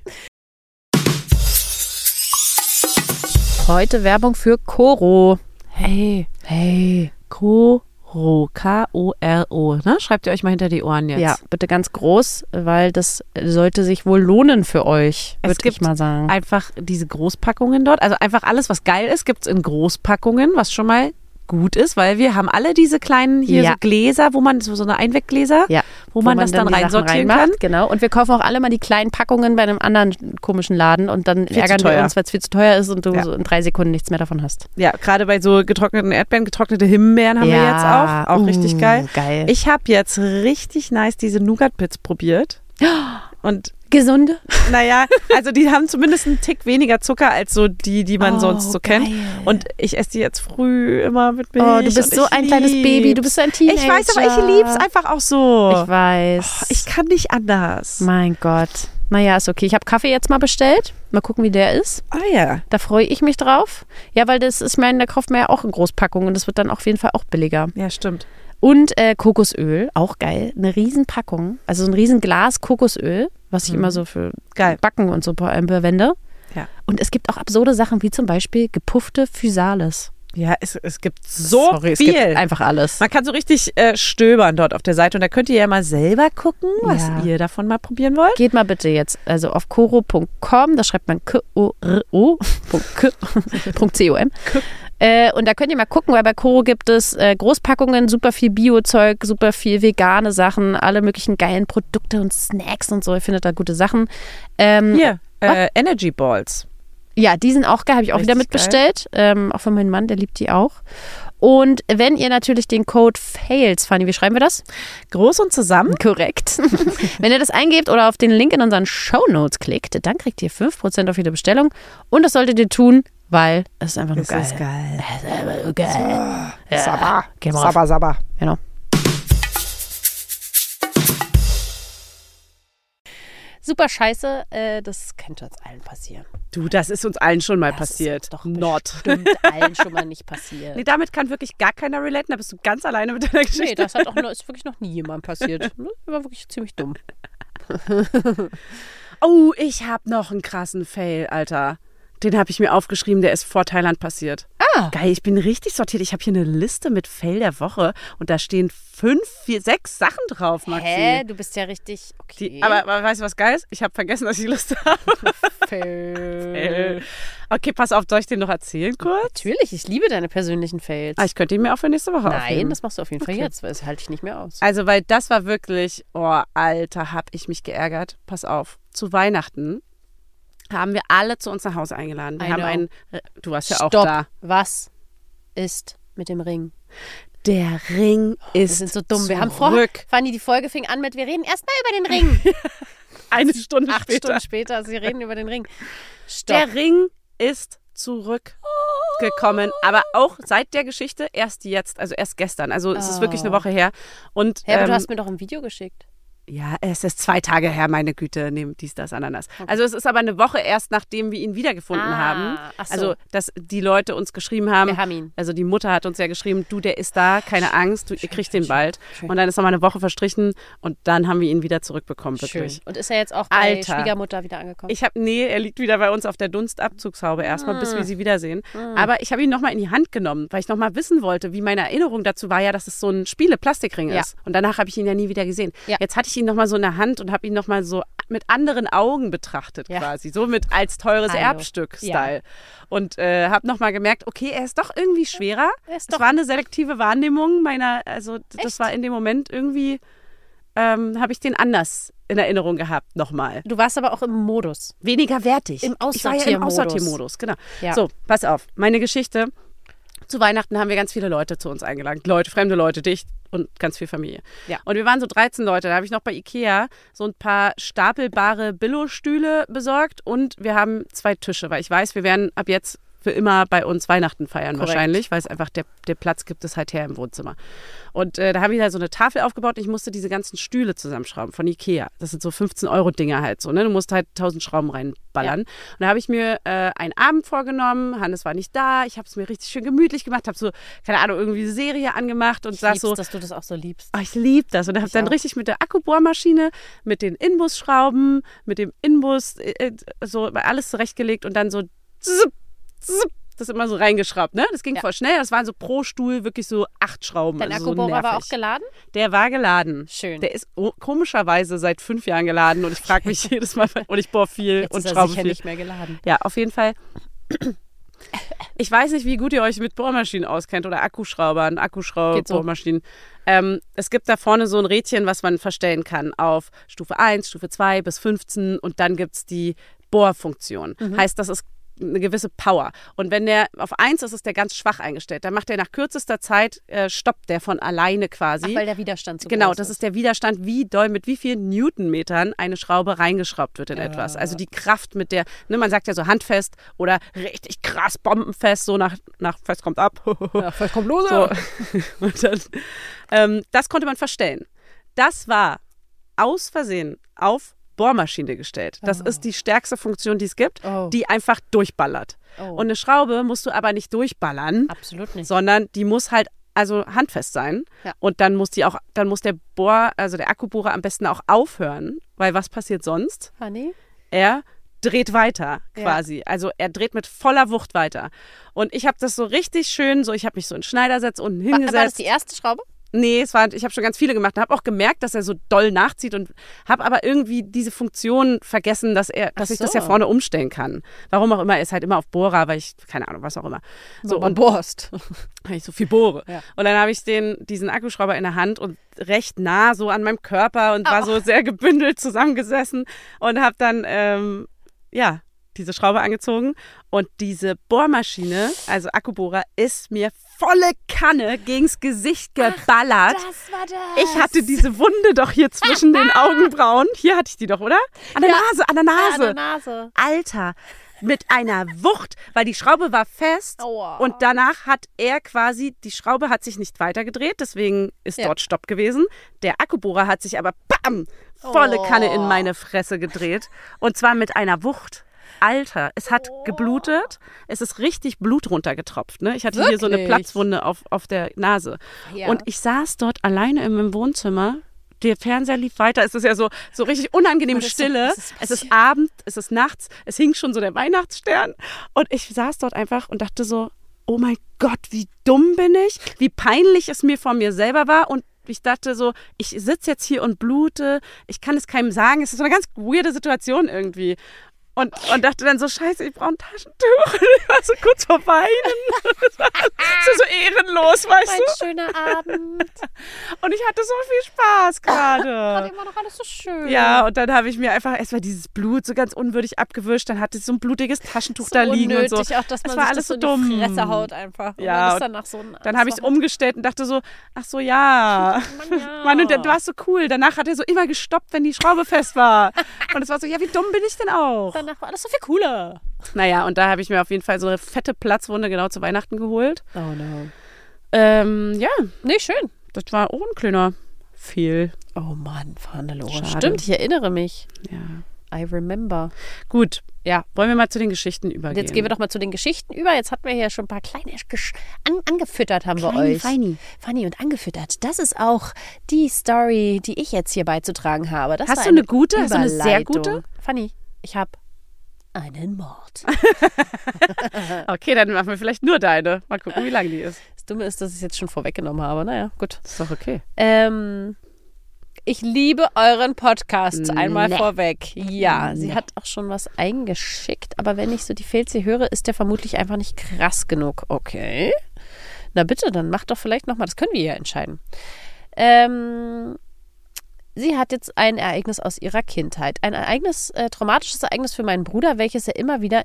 Heute Werbung für Koro. Hey. Koro. K-O-R-O. Ne? Schreibt ihr euch mal hinter die Ohren jetzt. Ja, bitte ganz groß, weil das sollte sich wohl lohnen für euch, Es würde gibt ich mal sagen. einfach diese Großpackungen dort. Also einfach alles, was geil ist, gibt es in Großpackungen, was schon mal gut ist, weil wir haben alle diese kleinen hier so Gläser, wo man so eine Einweggläser, wo man das dann reinsortieren kann. Genau. Und wir kaufen auch alle mal die kleinen Packungen bei einem anderen komischen Laden und dann ärgern wir uns, weil es viel zu teuer ist und du so in 3 Sekunden nichts mehr davon hast. Ja, gerade bei so getrockneten Erdbeeren, getrocknete Himbeeren haben wir jetzt auch. Auch richtig geil. Ich habe jetzt richtig nice diese Nougat-Bits probiert. Und gesunde? Naja, also die haben zumindest einen Tick weniger Zucker als so die man sonst so kennt. Und ich esse die jetzt früh immer mit Milch. Oh, du bist so ein kleines Baby, du bist so ein Teenager. Ich weiß, aber ich liebe es einfach auch so. Ich weiß. Ich kann nicht anders. Mein Gott. Naja, ist okay. Ich habe Kaffee jetzt mal bestellt. Mal gucken, wie der ist. Ah ja. Da freue ich mich drauf. Ja, weil das ist, ich meine, da kauft man ja auch in Großpackungen und das wird dann auf jeden Fall auch billiger. Ja, stimmt. Und Kokosöl, auch geil. Eine Riesenpackung, also ein Riesenglas Kokosöl, was ich immer so für Backen und so verwende. Ja. Und es gibt auch absurde Sachen, wie zum Beispiel gepuffte Physalis. Ja, es gibt so viel. Es gibt einfach alles. Man kann so richtig stöbern dort auf der Seite und da könnt ihr ja mal selber gucken, was ihr davon mal probieren wollt. Geht mal bitte jetzt also auf koro.com, da schreibt man koro.com. Und da könnt ihr mal gucken, weil bei Koro gibt es Großpackungen, super viel Bio-Zeug, super viel vegane Sachen, alle möglichen geilen Produkte und Snacks und so. Ihr findet da gute Sachen. Energy Balls. Ja, die sind auch geil, habe ich auch wieder mitbestellt. Auch von meinem Mann, der liebt die auch. Und wenn ihr natürlich den Code FAILS, Fanny, wie schreiben wir das? Groß und zusammen. Korrekt. Wenn ihr das eingebt oder auf den Link in unseren Shownotes klickt, dann kriegt ihr 5% auf jede Bestellung. Und das solltet ihr tun, weil es ist einfach nur geil. Es ist geil. Es ist einfach nur geil. Ja. Sabba. Sabba, Sabba. Genau. Super scheiße, das könnte uns allen passieren. Du, das ist uns allen schon mal passiert. Ist doch bestimmt allen schon mal nicht passiert. Nee, damit kann wirklich gar keiner relaten. Da bist du ganz alleine mit deiner Geschichte. Nee, das ist wirklich noch nie jemandem passiert. Das war wirklich ziemlich dumm. Oh, ich habe noch einen krassen Fail, Alter. Den habe ich mir aufgeschrieben, der ist vor Thailand passiert. Ah. Geil, ich bin richtig sortiert. Ich habe hier eine Liste mit Fail der Woche und da stehen 5, 4, 6 Sachen drauf, Maxi. Du bist ja richtig... Okay. Aber weißt du, was geil ist? Ich habe vergessen, dass ich die Liste habe. Fail. Okay, pass auf, soll ich den noch erzählen kurz? Natürlich, ich liebe deine persönlichen Fails. Ich könnte ihn mir auch für nächste Woche aufnehmen. Nein, das machst du auf jeden Fall jetzt, weil das halte ich nicht mehr aus. Also, weil das war wirklich, oh, Alter, hab ich mich geärgert. Pass auf, zu Weihnachten haben wir alle zu uns nach Hause eingeladen. Wir haben du warst ja auch da. Was ist mit dem Ring? Der Ring ist Wir sind so dumm. Zurück. Wir haben vorher, Fanny, die Folge fing an mit, wir reden erstmal über den Ring. 1 Stunde 8 Stunden später, sie reden über den Ring. Stopp. Der Ring ist zurückgekommen, aber auch seit der Geschichte erst jetzt, also erst gestern. Also es ist wirklich eine Woche her. Und, aber du hast mir doch ein Video geschickt. Ja, es ist 2 Tage her, meine Güte, nehmt dies, das, Ananas. Okay. Also es ist aber eine Woche erst, nachdem wir ihn wiedergefunden haben. Ach so. Also, dass die Leute uns geschrieben haben. Wir haben ihn. Also die Mutter hat uns ja geschrieben, du, der ist da, keine Angst, ihr kriegt den bald. Schön. Und dann ist nochmal eine Woche verstrichen und dann haben wir ihn wieder zurückbekommen, wirklich. Schön. Und ist er jetzt auch bei Schwiegermutter wieder angekommen? Er liegt wieder bei uns auf der Dunstabzugshaube erstmal, bis wir sie wiedersehen. Aber ich habe ihn nochmal in die Hand genommen, weil ich nochmal wissen wollte, wie meine Erinnerung dazu war, ja, dass es so ein Plastikring ist. Und danach habe ich ihn ja nie wieder gesehen. Ja. Jetzt hatte ich ihn nochmal so in der Hand und habe ihn nochmal so mit anderen Augen betrachtet quasi. So mit als teures Erbstück-Style. Ja. Und habe nochmal gemerkt, okay, er ist doch irgendwie schwerer. Es war eine selektive Wahrnehmung meiner, also das war in dem Moment irgendwie, habe ich den anders in Erinnerung gehabt nochmal. Du warst aber auch im Modus. Weniger wertig. Im Aussortiermodus. Ich war ja im Aussortiermodus, genau. Ja. So, pass auf, meine Geschichte. Zu Weihnachten haben wir ganz viele Leute zu uns eingeladen. Fremde Leute, dich und ganz viel Familie. Ja. Und wir waren so 13 Leute. Da habe ich noch bei Ikea so ein paar stapelbare Billo-Stühle besorgt und wir haben 2 Tische, weil ich weiß, wir werden ab jetzt für immer bei uns Weihnachten feiern. Korrekt. Wahrscheinlich, weil es einfach der Platz gibt es halt her im Wohnzimmer. Und da haben wir da so eine Tafel aufgebaut und ich musste diese ganzen Stühle zusammenschrauben von Ikea. Das sind so 15-Euro-Dinger halt so, ne? Du musst halt 1000 Schrauben reinballern. Ja. Und da habe ich mir einen Abend vorgenommen, Hannes war nicht da, ich habe es mir richtig schön gemütlich gemacht, habe so, keine Ahnung, irgendwie eine Serie angemacht und saß so. Dass du das auch so liebst. Oh, ich liebe das. Und habe dann richtig mit der Akkubohrmaschine, mit den Inbusschrauben, mit dem Inbus so alles zurechtgelegt und dann so das immer so reingeschraubt, ne? Das ging voll schnell. Das waren so pro Stuhl wirklich so 8 Schrauben. Dein also Akkubohrer so war auch geladen? Der war geladen. Schön. Der ist komischerweise seit 5 Jahren geladen und ich frage mich jedes Mal, und ich bohre viel jetzt und ist schraube sicher viel. Nicht mehr geladen. Ja, auf jeden Fall Ich weiß nicht, wie gut ihr euch mit Bohrmaschinen auskennt oder Akkuschraubern, Bohrmaschinen. Es gibt da vorne so ein Rädchen, was man verstellen kann auf Stufe 1, Stufe 2 bis 15 und dann gibt es die Bohrfunktion. Heißt, das ist eine gewisse Power. Und wenn der auf 1 ist, ist der ganz schwach eingestellt. Dann macht der nach kürzester Zeit, stoppt der von alleine quasi. Ach, weil der Widerstand so genau, groß das ist der Widerstand, wie doll, mit wie vielen Newtonmetern eine Schraube reingeschraubt wird in etwas. Also die Kraft mit der, ne, man sagt ja so handfest oder richtig krass bombenfest, so nach fest kommt ab. Ja, fest kommt los. So. Und dann, das konnte man verstellen. Das war aus Versehen auf Bohrmaschine gestellt. Das ist die stärkste Funktion, die es gibt, die einfach durchballert. Und eine Schraube musst du aber nicht durchballern. Absolut nicht. Sondern die muss halt handfest sein. Ja. Und dann muss der der Akkubohrer am besten auch aufhören, weil was passiert sonst? Honey? Er dreht weiter quasi. Also er dreht mit voller Wucht weiter. Und ich habe das so richtig schön, ich habe mich so in Schneidersitz unten hingesetzt. War das die erste Schraube? Nee, ich habe schon ganz viele gemacht und habe auch gemerkt, dass er so doll nachzieht und habe aber irgendwie diese Funktion vergessen, dass ich das ja vorne umstellen kann. Warum auch immer, er ist halt immer auf Bohrer, weil ich, keine Ahnung, was auch immer. So, und bohrst. Weil ich so viel bohre. Ja. Und dann habe ich diesen Akkuschrauber in der Hand und recht nah so an meinem Körper und war so sehr gebündelt zusammengesessen und habe dann, diese Schraube angezogen und diese Bohrmaschine, also Akkubohrer, ist mir volle Kanne gegens Gesicht geballert. Ach, das war das. Ich hatte diese Wunde doch hier zwischen den Augenbrauen. Hier hatte ich die doch, oder? An der Nase. An der Nase. Alter, mit einer Wucht, weil die Schraube war fest und danach hat er quasi, die Schraube hat sich nicht weitergedreht, deswegen ist dort Stopp gewesen. Der Akkubohrer hat sich aber volle Kanne in meine Fresse gedreht und zwar mit einer Wucht. Alter, es hat geblutet, es ist richtig Blut runtergetropft. Ne? Ich hatte hier so eine Platzwunde auf der Nase. Ja. Und ich saß dort alleine in meinem Wohnzimmer, der Fernseher lief weiter, es ist ja so richtig unangenehm Stille. Es ist Abend, es ist nachts, es hing schon so der Weihnachtsstern. Und ich saß dort einfach und dachte so, oh mein Gott, wie dumm bin ich, wie peinlich es mir von mir selber war und ich dachte so, ich sitze jetzt hier und blute, ich kann es keinem sagen, es ist so eine ganz weirde Situation irgendwie. Und dachte dann so, scheiße, ich brauche ein Taschentuch. Und ich war so kurz vor Weinen. Das war so ehrenlos, weißt du? Ein schöner Abend. Und ich hatte so viel Spaß gerade. Gerade immer noch alles so schön. Ja, und dann habe ich mir einfach erstmal dieses Blut so ganz unwürdig abgewischt. Dann hatte ich so ein blutiges Taschentuch da liegen unnötig, und so. Auch, dass man das war sich alles das so dumm. In die Fresse haut einfach. Ja, und dann habe ich es umgestellt und dachte so, ach so, ja. Mann, und du warst so cool. Danach hat er so immer gestoppt, wenn die Schraube fest war. Und es war so, ja, wie dumm bin ich denn auch? Danach war alles so viel cooler. Naja, und da habe ich mir auf jeden Fall so eine fette Platzwunde genau zu Weihnachten geholt. Oh no. Ja. Nee, schön. Das war auch ein kleiner Fehl. Oh Mann, Hannelore. Schade. Stimmt, ich erinnere mich. Ja. I remember. Gut, ja, wollen wir mal zu den Geschichten übergehen? Jetzt gehen wir doch mal zu den Geschichten über. Jetzt hatten wir hier schon ein paar kleine angefüttert, haben wir euch. Funny und angefüttert. Das ist auch die Story, die ich jetzt hier beizutragen habe. Das Hast du eine gute? Hast du eine sehr gute? Funny, ich habe einen Mord. Okay, dann machen wir vielleicht nur deine. Mal gucken, wie lang die ist. Das Dumme ist, dass ich es jetzt schon vorweggenommen habe. Naja, gut. Ist doch okay. Ich liebe euren Podcast. Einmal vorweg. Ja, sie hat auch schon was eingeschickt. Aber wenn ich so die Filze höre, ist der vermutlich einfach nicht krass genug. Okay. Na bitte, dann macht doch vielleicht nochmal. Das können wir ja entscheiden. Sie hat jetzt ein Ereignis aus ihrer Kindheit. Ein traumatisches Ereignis für meinen Bruder, welches er immer wieder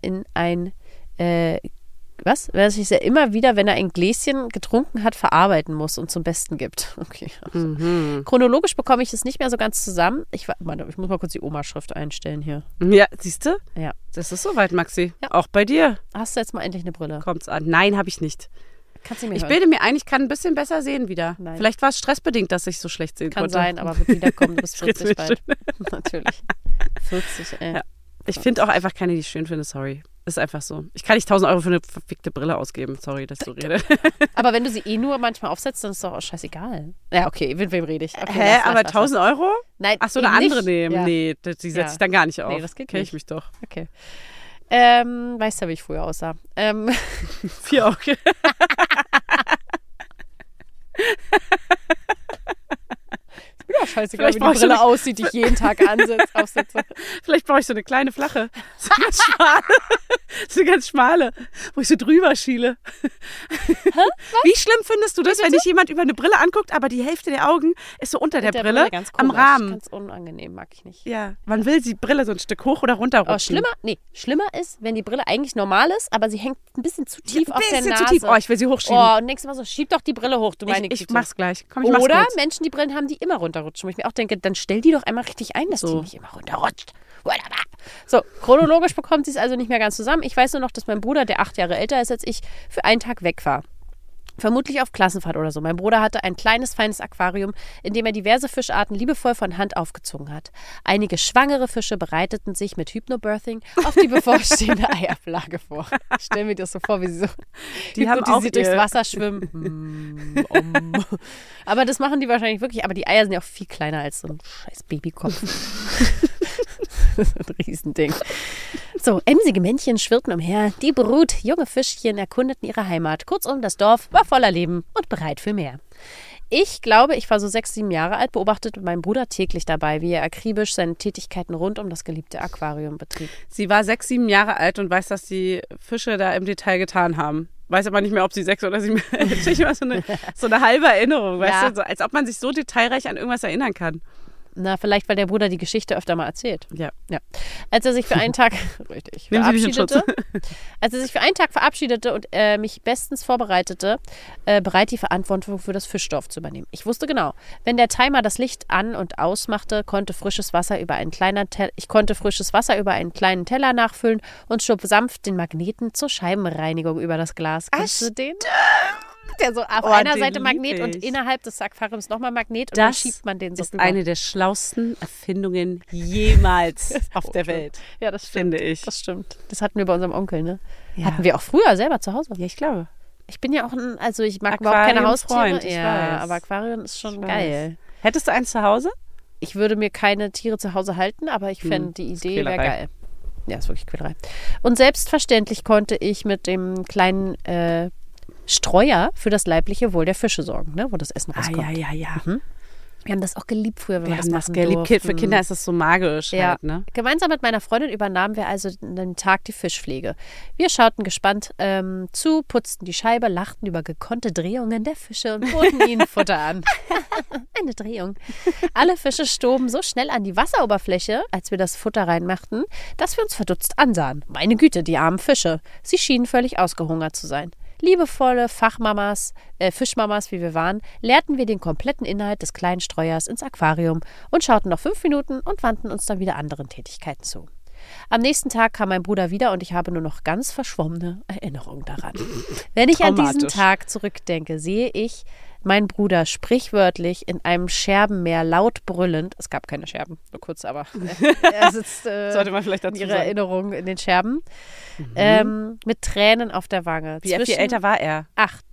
welches er immer wieder, wenn er ein Gläschen getrunken hat, verarbeiten muss und zum Besten gibt. Okay. Chronologisch bekomme ich es nicht mehr so ganz zusammen. Ich muss mal kurz die Oma-Schrift einstellen hier. Ja, siehst du? Ja. Das ist soweit, Maxi. Ja. Auch bei dir. Hast du jetzt mal endlich eine Brille? Kommt's an. Nein, habe ich nicht. Kannst du mir Ich bilde mir ein, ich kann ein bisschen besser sehen wieder. Nein. Vielleicht war es stressbedingt, dass ich so schlecht sehen konnte. Kann sein, aber wird wiederkommen. Du bist 40 bald. Natürlich. 40, ey. Ja. Ich finde auch einfach keine, die ich schön finde, sorry. Ist einfach so. Ich kann nicht 1.000 Euro für eine verfickte Brille ausgeben. Sorry, dass ich so rede. Aber wenn du sie nur manchmal aufsetzt, dann ist es doch auch scheißegal. Ja, okay, mit wem rede ich? Okay, Hä, aber 1.000 Euro? Nein, ach so, eine andere nehmen. Ja. Nee, die setze ich dann gar nicht auf. Nee, das geht nicht. Kenn ich mich doch. Okay. Weißt du, wie ich früher aussah? 4 Augen. Ja, scheißegal, wie die Brille aussieht, die ich jeden Tag aufsetze. Vielleicht brauche ich so eine kleine, flache. So ganz schmale. Das ist eine ganz schmale, wo ich so drüber schiele. Wie schlimm findest du das, wenn dich jemand über eine Brille anguckt, aber die Hälfte der Augen ist so unter der Brille ganz am komisch, Rahmen? Ganz unangenehm, mag ich nicht. Ja, man will die Brille so ein Stück hoch oder runter rutschen. Schlimmer ist, wenn die Brille eigentlich normal ist, aber sie hängt ein bisschen zu tief auf der Nase. Zu tief. Oh, ich will sie hochschieben. Oh, und denkst du mal so, schieb doch die Brille hoch, du meine Ich mach's gleich. Komm, ich mach's Oder kurz. Menschen, die Brillen haben, die immer runterrutschen. Wo ich mir auch denke, dann stell die doch einmal richtig ein, dass die nicht immer runterrutscht. So, chronologisch bekommt sie es also nicht mehr ganz zusammen. Ich weiß nur noch, dass mein Bruder, der 8 Jahre älter ist als ich, für einen Tag weg war. Vermutlich auf Klassenfahrt oder so. Mein Bruder hatte ein kleines, feines Aquarium, in dem er diverse Fischarten liebevoll von Hand aufgezogen hat. Einige schwangere Fische bereiteten sich mit Hypnobirthing auf die bevorstehende Eiablage vor. Ich stelle mir das so vor, wie sie so die haben auch durchs Wasser schwimmen. Aber das machen die wahrscheinlich wirklich. Aber die Eier sind ja auch viel kleiner als so ein scheiß Babykopf. Das ist ein Riesending. So, emsige Männchen schwirrten umher. Die Brut, junge Fischchen erkundeten ihre Heimat. Kurzum, das Dorf war voller Leben und bereit für mehr. Ich glaube, ich war so 6, 7 Jahre alt, beobachtete meinen Bruder täglich dabei, wie er akribisch seine Tätigkeiten rund um das geliebte Aquarium betrieb. Sie war 6, 7 Jahre alt und weiß, dass die Fische da im Detail getan haben. Weiß aber nicht mehr, ob sie 6 oder 7. Natürlich immer so eine halbe Erinnerung, weißt du? So, als ob man sich so detailreich an irgendwas erinnern kann. Na, vielleicht, weil der Bruder die Geschichte öfter mal erzählt. Ja. Als er sich für einen Tag verabschiedete und mich bestens vorbereitete, bereit die Verantwortung für das Fischdorf zu übernehmen. Ich wusste genau, wenn der Timer das Licht an und ausmachte, ich konnte frisches Wasser über einen kleinen Teller nachfüllen und schob sanft den Magneten zur Scheibenreinigung über das Glas. Kennst du den? Der so auf einer Seite Magnet und innerhalb des Aquariums nochmal Magnet und dann schiebt man den so rüber. Das ist eine der schlauesten Erfindungen jemals auf der Welt. Ja, das stimmt. Finde ich. Das stimmt. Das hatten wir bei unserem Onkel, ne? Ja. Hatten wir auch früher selber zu Hause. Ja, ich glaube. Ich bin ja auch ich mag überhaupt keine Haustiere. Ich ja, weiß. Aber Aquarium ist schon geil. Hättest du eins zu Hause? Ich würde mir keine Tiere zu Hause halten, aber ich fände die Idee wäre geil. Ja, ist wirklich Quälerei. Und selbstverständlich konnte ich mit dem kleinen Streuer für das leibliche Wohl der Fische sorgen, ne? Wo das Essen rauskommt. Ja. Mhm. Wir haben das auch geliebt früher, wenn wir das machen geliebt. durften. Für Kinder ist das so magisch ja. halt, ne? Gemeinsam mit meiner Freundin übernahmen wir also den Tag die Fischpflege. Wir schauten gespannt zu, putzten die Scheibe, lachten über gekonnte Drehungen der Fische und boten ihnen Futter an. Eine Drehung. Alle Fische stoben so schnell an die Wasseroberfläche, als wir das Futter reinmachten, dass wir uns verdutzt ansahen. Meine Güte, die armen Fische. Sie schienen völlig ausgehungert zu sein. Liebevolle Fischmamas, wie wir waren, leerten wir den kompletten Inhalt des kleinen Streuers ins Aquarium und schauten noch 5 Minuten und wandten uns dann wieder anderen Tätigkeiten zu. Am nächsten Tag kam mein Bruder wieder und ich habe nur noch ganz verschwommene Erinnerungen daran. Wenn ich an diesen Tag zurückdenke, sehe ich meinen Bruder sprichwörtlich in einem Scherbenmeer laut brüllend, es gab keine Scherben, nur kurz, aber er sitzt sollte man vielleicht dazu in ihrer sagen. Erinnerung in den Scherben, mit Tränen auf der Wange. Wie viel älter war er? 8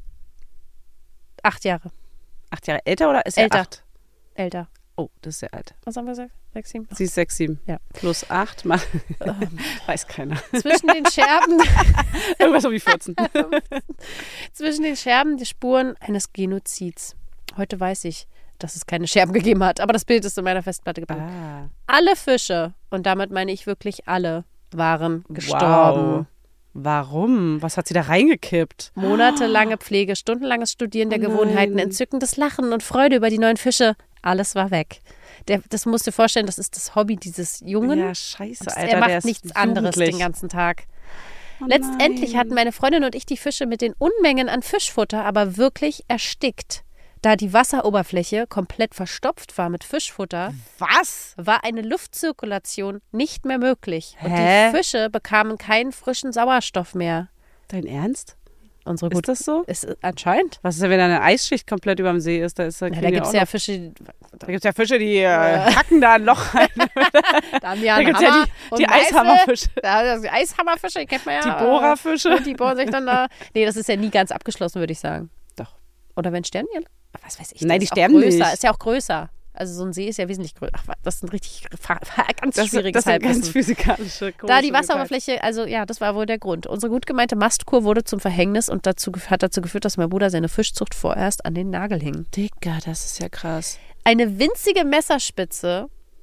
Jahre. 8 Jahre älter oder ist er älter? 8? Älter. Oh, das ist sehr alt. Was haben wir gesagt? 6, 7? Sie ist 6, 7. Ja. Plus 8 mal. Weiß keiner. Zwischen den Scherben. Irgendwas um die 14. Zwischen den Scherben die Spuren eines Genozids. Heute weiß ich, dass es keine Scherben gegeben hat, aber das Bild ist in meiner Festplatte geblieben. Alle Fische, und damit meine ich wirklich alle, waren gestorben. Wow. Warum? Was hat sie da reingekippt? Monatelange Pflege, stundenlanges Studieren der Gewohnheiten, entzückendes Lachen und Freude über die neuen Fische. Alles war weg. Das musst du dir vorstellen, das ist das Hobby dieses Jungen. Ja, scheiße, Alter. Er macht nichts anderes den ganzen Tag. Letztendlich hatten meine Freundin und ich die Fische mit den Unmengen an Fischfutter aber wirklich erstickt. Da die Wasseroberfläche komplett verstopft war mit Fischfutter, war eine Luftzirkulation nicht mehr möglich. Und die Fische bekamen keinen frischen Sauerstoff mehr. Dein Ernst? Ist das so? Ist anscheinend. Was ist denn, wenn da eine Eisschicht komplett über dem See ist? Da gibt es ja Fische. Da gibt es ja Fische, die hacken da ein Loch rein. Da haben die ja gibt's ja die Eishammerfische. Die Eishammerfische, die kennt man ja. Die Bohrerfische. Die bohren sich dann da. Nee, das ist ja nie ganz abgeschlossen, würde ich sagen. Doch. Oder wenn sterben die? Was weiß ich. Nein, die sterben nicht. Ist ja auch größer. Also so ein See ist ja wesentlich größer. Ach, das sind richtig ganz schwieriges Halbwissen. Das sind ganz physikalische Da die Wasseroberfläche, also ja, das war wohl der Grund. Unsere gut gemeinte Mastkur wurde zum Verhängnis und hat dazu geführt, dass mein Bruder seine Fischzucht vorerst an den Nagel hing. Digga, das ist ja krass. Eine winzige Messerspitze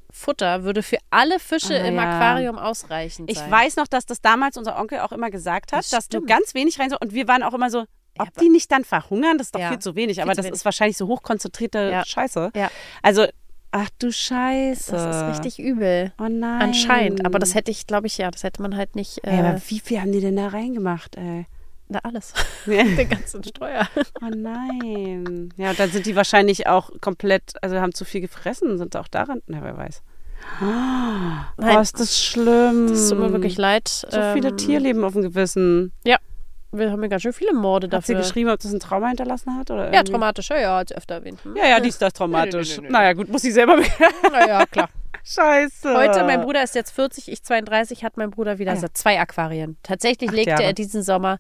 Futter würde für alle Fische im Aquarium ausreichend sein. Ich weiß noch, dass das damals unser Onkel auch immer gesagt hat, dass du ganz wenig rein sollst. Und wir waren auch immer so, ob die nicht dann verhungern, das ist doch viel zu wenig. Aber das ist wahrscheinlich so hochkonzentrierte Scheiße. Ja. Also, ach du Scheiße. Das ist richtig übel. Oh nein. Anscheinend. Aber das hätte ich, glaube ich, das hätte man halt nicht. Aber wie viel haben die denn da reingemacht, ey? Na, alles. Den ganzen Streuer. Oh nein. Ja, und dann sind die wahrscheinlich auch komplett, also haben zu viel gefressen, sind auch daran, na, wer weiß. Oh, ist das schlimm. Das tut mir wirklich leid. So viele Tierleben auf dem Gewissen. Ja. Wir haben ja ganz schön viele Morde dafür. Hat sie geschrieben, ob das ein Trauma hinterlassen hat? Oder ja, traumatisch. Ja, hat sie öfter erwähnt. Ja, die ist das traumatisch. Nee. Naja, gut, muss sie selber Naja, klar. Scheiße. Heute, mein Bruder ist jetzt 40, ich 32, hat mein Bruder wieder 2 Aquarien. Tatsächlich legte er diesen Sommer,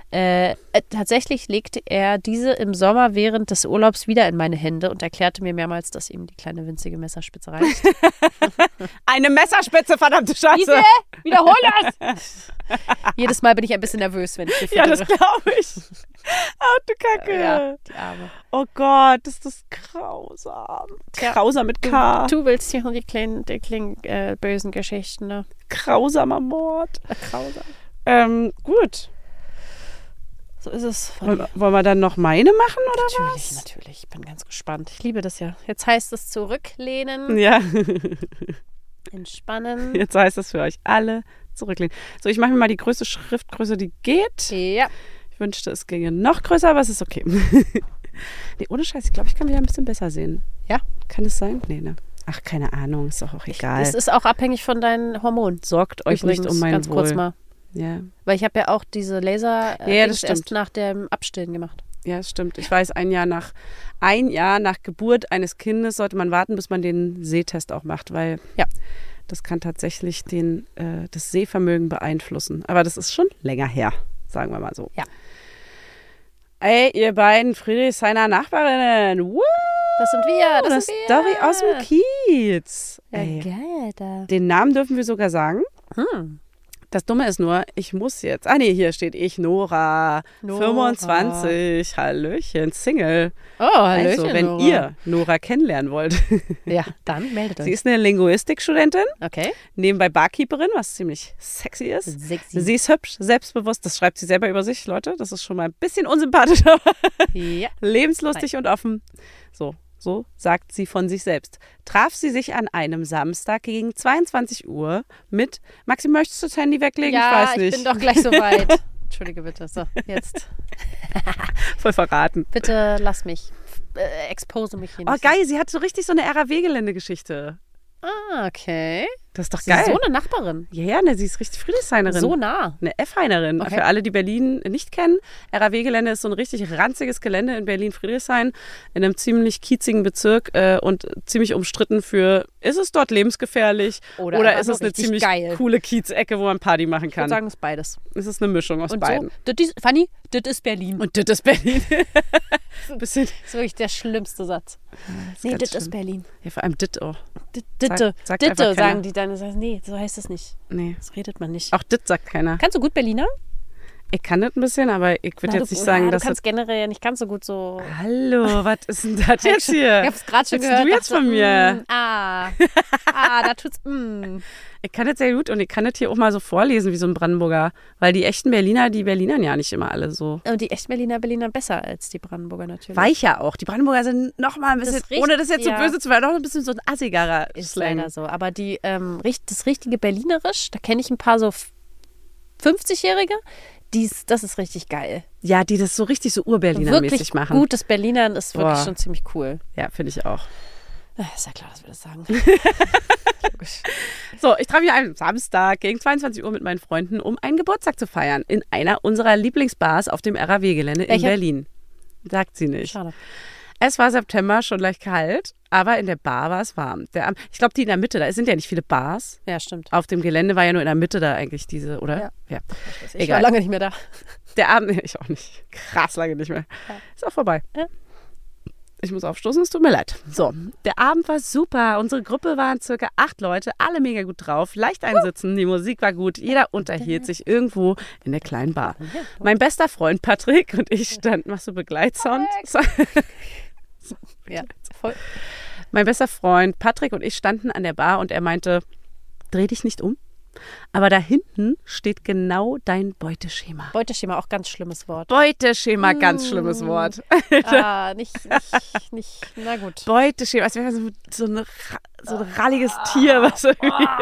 diese im Sommer während des Urlaubs wieder in meine Hände und erklärte mir mehrmals, dass ihm die kleine winzige Messerspitze reicht. Eine Messerspitze, verdammte Scheiße. Diese? Wiederhol das! Jedes Mal bin ich ein bisschen nervös, wenn ich die Ja, das glaube ich. Oh, du Kacke. Ja, die Arme. Oh Gott, ist das grausam. Grausam mit K. Du willst hier die kleinen bösen Geschichten, ne? Grausamer Mord. Grausam. Gut. So ist es. Wollen wir dann noch meine machen, oder was? Natürlich. Ich bin ganz gespannt. Ich liebe das ja. Jetzt heißt es zurücklehnen. Ja. Entspannen. Jetzt heißt es für euch alle zurücklehnen. So, ich mache mir mal die größte Schriftgröße, die geht. Ja. Ich wünschte, es ginge noch größer, aber es ist okay. Nee, ohne Scheiß, ich glaube, ich kann wieder ein bisschen besser sehen. Ja. Kann es sein? Nee, ne? Ach, keine Ahnung, ist doch auch egal. Es ist auch abhängig von deinen Hormonen. Sorgt euch nicht um mein ganz Wohl. Kurz mal. Ja. Weil ich habe ja auch diese Laser das erst nach dem Abstillen gemacht. Ja, das stimmt. Ich weiß, ein Jahr nach Geburt eines Kindes sollte man warten, bis man den Sehtest auch macht, weil das kann tatsächlich das Sehvermögen beeinflussen. Aber das ist schon länger her, sagen wir mal so. Ja. Ey, ihr beiden Friedrichshainer Nachbarinnen. Woo! Das sind wir. Das sind wir. Story aus dem Kiez. Ja, geil. Da. Den Namen dürfen wir sogar sagen. Das Dumme ist nur, ich muss jetzt. Hier steht ich, Nora. 25. Hallöchen, Single. Oh, Hallöchen. Also, wenn Nora. ihr Nora kennenlernen wollt. Ja, dann meldet euch. Sie ist eine Linguistikstudentin. Okay. Nebenbei Barkeeperin, was ziemlich sexy ist. Sexy. Sie ist hübsch, selbstbewusst. Das schreibt sie selber über sich, Leute. Das ist schon mal ein bisschen unsympathisch, aber Ja. lebenslustig und offen. So sagt sie von sich selbst. Traf sie sich an einem Samstag gegen 22 Uhr mit, Maxi, möchtest du das Handy weglegen? Ja, ich weiß nicht. ich bin doch gleich soweit. Entschuldige bitte. So, jetzt. Voll verraten. Bitte lass mich. Expose mich hier Oh, nicht. geil, sie hat so richtig so eine RAW-Gelände-Geschichte. Ah, okay. Das ist doch Sie ist geil. so eine Nachbarin. Ja, ne, sie ist richtig Friedrichshainerin. So nah. Eine F-Heinerin. Okay. Für alle, die Berlin nicht kennen, RAW-Gelände ist so ein richtig ranziges Gelände in Berlin-Friedrichshain, in einem ziemlich kiezigen Bezirk und ziemlich umstritten für, ist es dort lebensgefährlich Oder oder einfach ist es nur eine richtig ziemlich geil. coole Kiezecke, wo man Party machen Ich würde kann? sagen, es ist beides. Es ist eine Mischung aus Und beiden. so, Fanny, das ist Berlin. Und das ist Berlin. Bisschen, Das ist wirklich der schlimmste Satz. Nee, ganz das schlimm. ist Berlin. ja, vor allem dit auch. Ditte. Sagt einfach Ditte, keiner. sagen die dann. Nee, so heißt es nicht. Nee. Das redet man nicht. Auch dit sagt keiner. Kannst du gut Berliner? Ich kann das ein bisschen, aber ich würde jetzt nicht sagen, dass du kannst generell ja nicht ganz so gut so. Hallo, was ist denn das jetzt hier? Ich hab's gerade schon Willst gehört. du jetzt dachte, von mir? Da tut's. Ich kann das sehr gut und ich kann das hier auch mal so vorlesen wie so ein Brandenburger, weil die echten Berliner, die Berlinern ja nicht immer alle so. Und die echten Berliner besser als die Brandenburger natürlich. Weicher auch. Die Brandenburger sind noch mal ein bisschen, Das riecht- ohne das jetzt so ja. böse zu werden, noch ein bisschen so ein assigerer Ist Slang. leider so. Aber die, das richtige Berlinerisch, da kenne ich ein paar so 50-Jährige, das ist richtig geil. Ja, die das so richtig so Urberliner-mäßig Wirklich machen. gutes Berlinern ist wirklich Boah. schon ziemlich cool. Ja, finde ich auch. Ist ja klar, dass wir das sagen. Logisch. So, ich traf mich am Samstag gegen 22 Uhr mit meinen Freunden, um einen Geburtstag zu feiern. In einer unserer Lieblingsbars auf dem RAW-Gelände in Welche? Berlin. Sagt sie nicht. Schade. Es war September, schon leicht kalt, aber in der Bar war es warm. Ich glaube, die in der Mitte, da sind ja nicht viele Bars. Ja, stimmt. Auf dem Gelände war ja nur in der Mitte da eigentlich diese, oder? Ja. Ja. Ich Egal. war lange nicht mehr da. Der Abend, nee, ich auch nicht. Krass lange nicht mehr. Ja. Ist auch vorbei. Ja. Ich muss aufstoßen, es tut mir leid. So, der Abend war super. Unsere Gruppe waren circa 8 Leute, alle mega gut drauf, leicht einsitzen, die Musik war gut, jeder unterhielt sich irgendwo in der kleinen Bar. Mein bester Freund Patrick und ich standen, machst du Begleitsound? Ja, voll. Mein bester Freund Patrick und ich standen an der Bar und er meinte, dreh dich nicht um. Aber da hinten steht genau dein Beuteschema. Beuteschema, auch ganz schlimmes Wort. Beuteschema, ganz schlimmes Wort. Nicht, na gut. Beuteschema, als wäre so ein ralliges Tier. Was so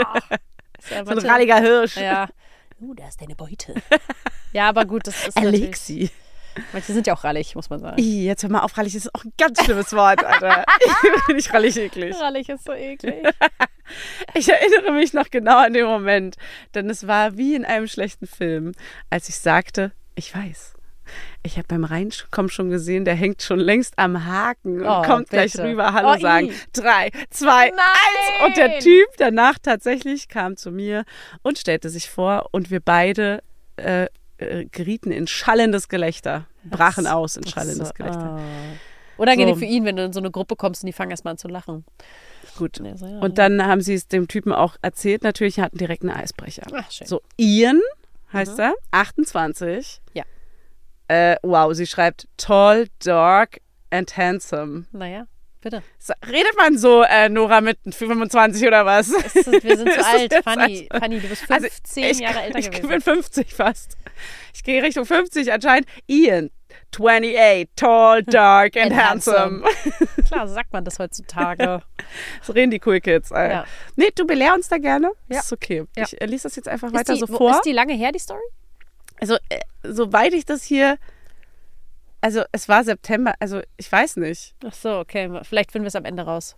ein ralliger Hirsch. Ja. Da ist deine Beute. Ja, aber gut, das ist Erleg sie. Manche sind ja auch rallig, muss man sagen. Jetzt hör mal auf, rallig ist auch ein ganz schlimmes Wort, Alter. Ich bin nicht rallig eklig. Rallig ist so eklig. Ich erinnere mich noch genau an den Moment, denn es war wie in einem schlechten Film, als ich sagte, ich weiß. Ich habe beim Reinkommen schon gesehen, der hängt schon längst am Haken und kommt gleich rüber, Hallo sagen. 3, 2, 1. Und der Typ danach tatsächlich kam zu mir und stellte sich vor und wir beide gerieten in schallendes Gelächter, brachen aus in schallendes Gelächter. Unangenehm für ihn, wenn du in so eine Gruppe kommst und die fangen erstmal an zu lachen. Gut. Und dann haben sie es dem Typen auch erzählt, natürlich, hatten direkt einen Eisbrecher. Ach, schön. So, Ian heißt er, 28. Ja. Wow, sie schreibt tall, dark and handsome. Naja, bitte. Redet man so, Nora, mit 25 oder was? Wir sind zu alt. Fanny, du bist 15 Jahre älter gewesen. Ich bin 50 fast. Ich gehe Richtung 50 anscheinend. Ian, 28, tall, dark and handsome. Klar, so sagt man das heutzutage. So reden die Cool Kids. Ja. Nee, du belehr uns da gerne. Ja. Ist okay. Ja. Ich lese das jetzt einfach weiter so vor. Ist die lange her, die Story? Also, soweit ich das hier... Also, es war September. Also, ich weiß nicht. Ach so, okay. Vielleicht finden wir es am Ende raus.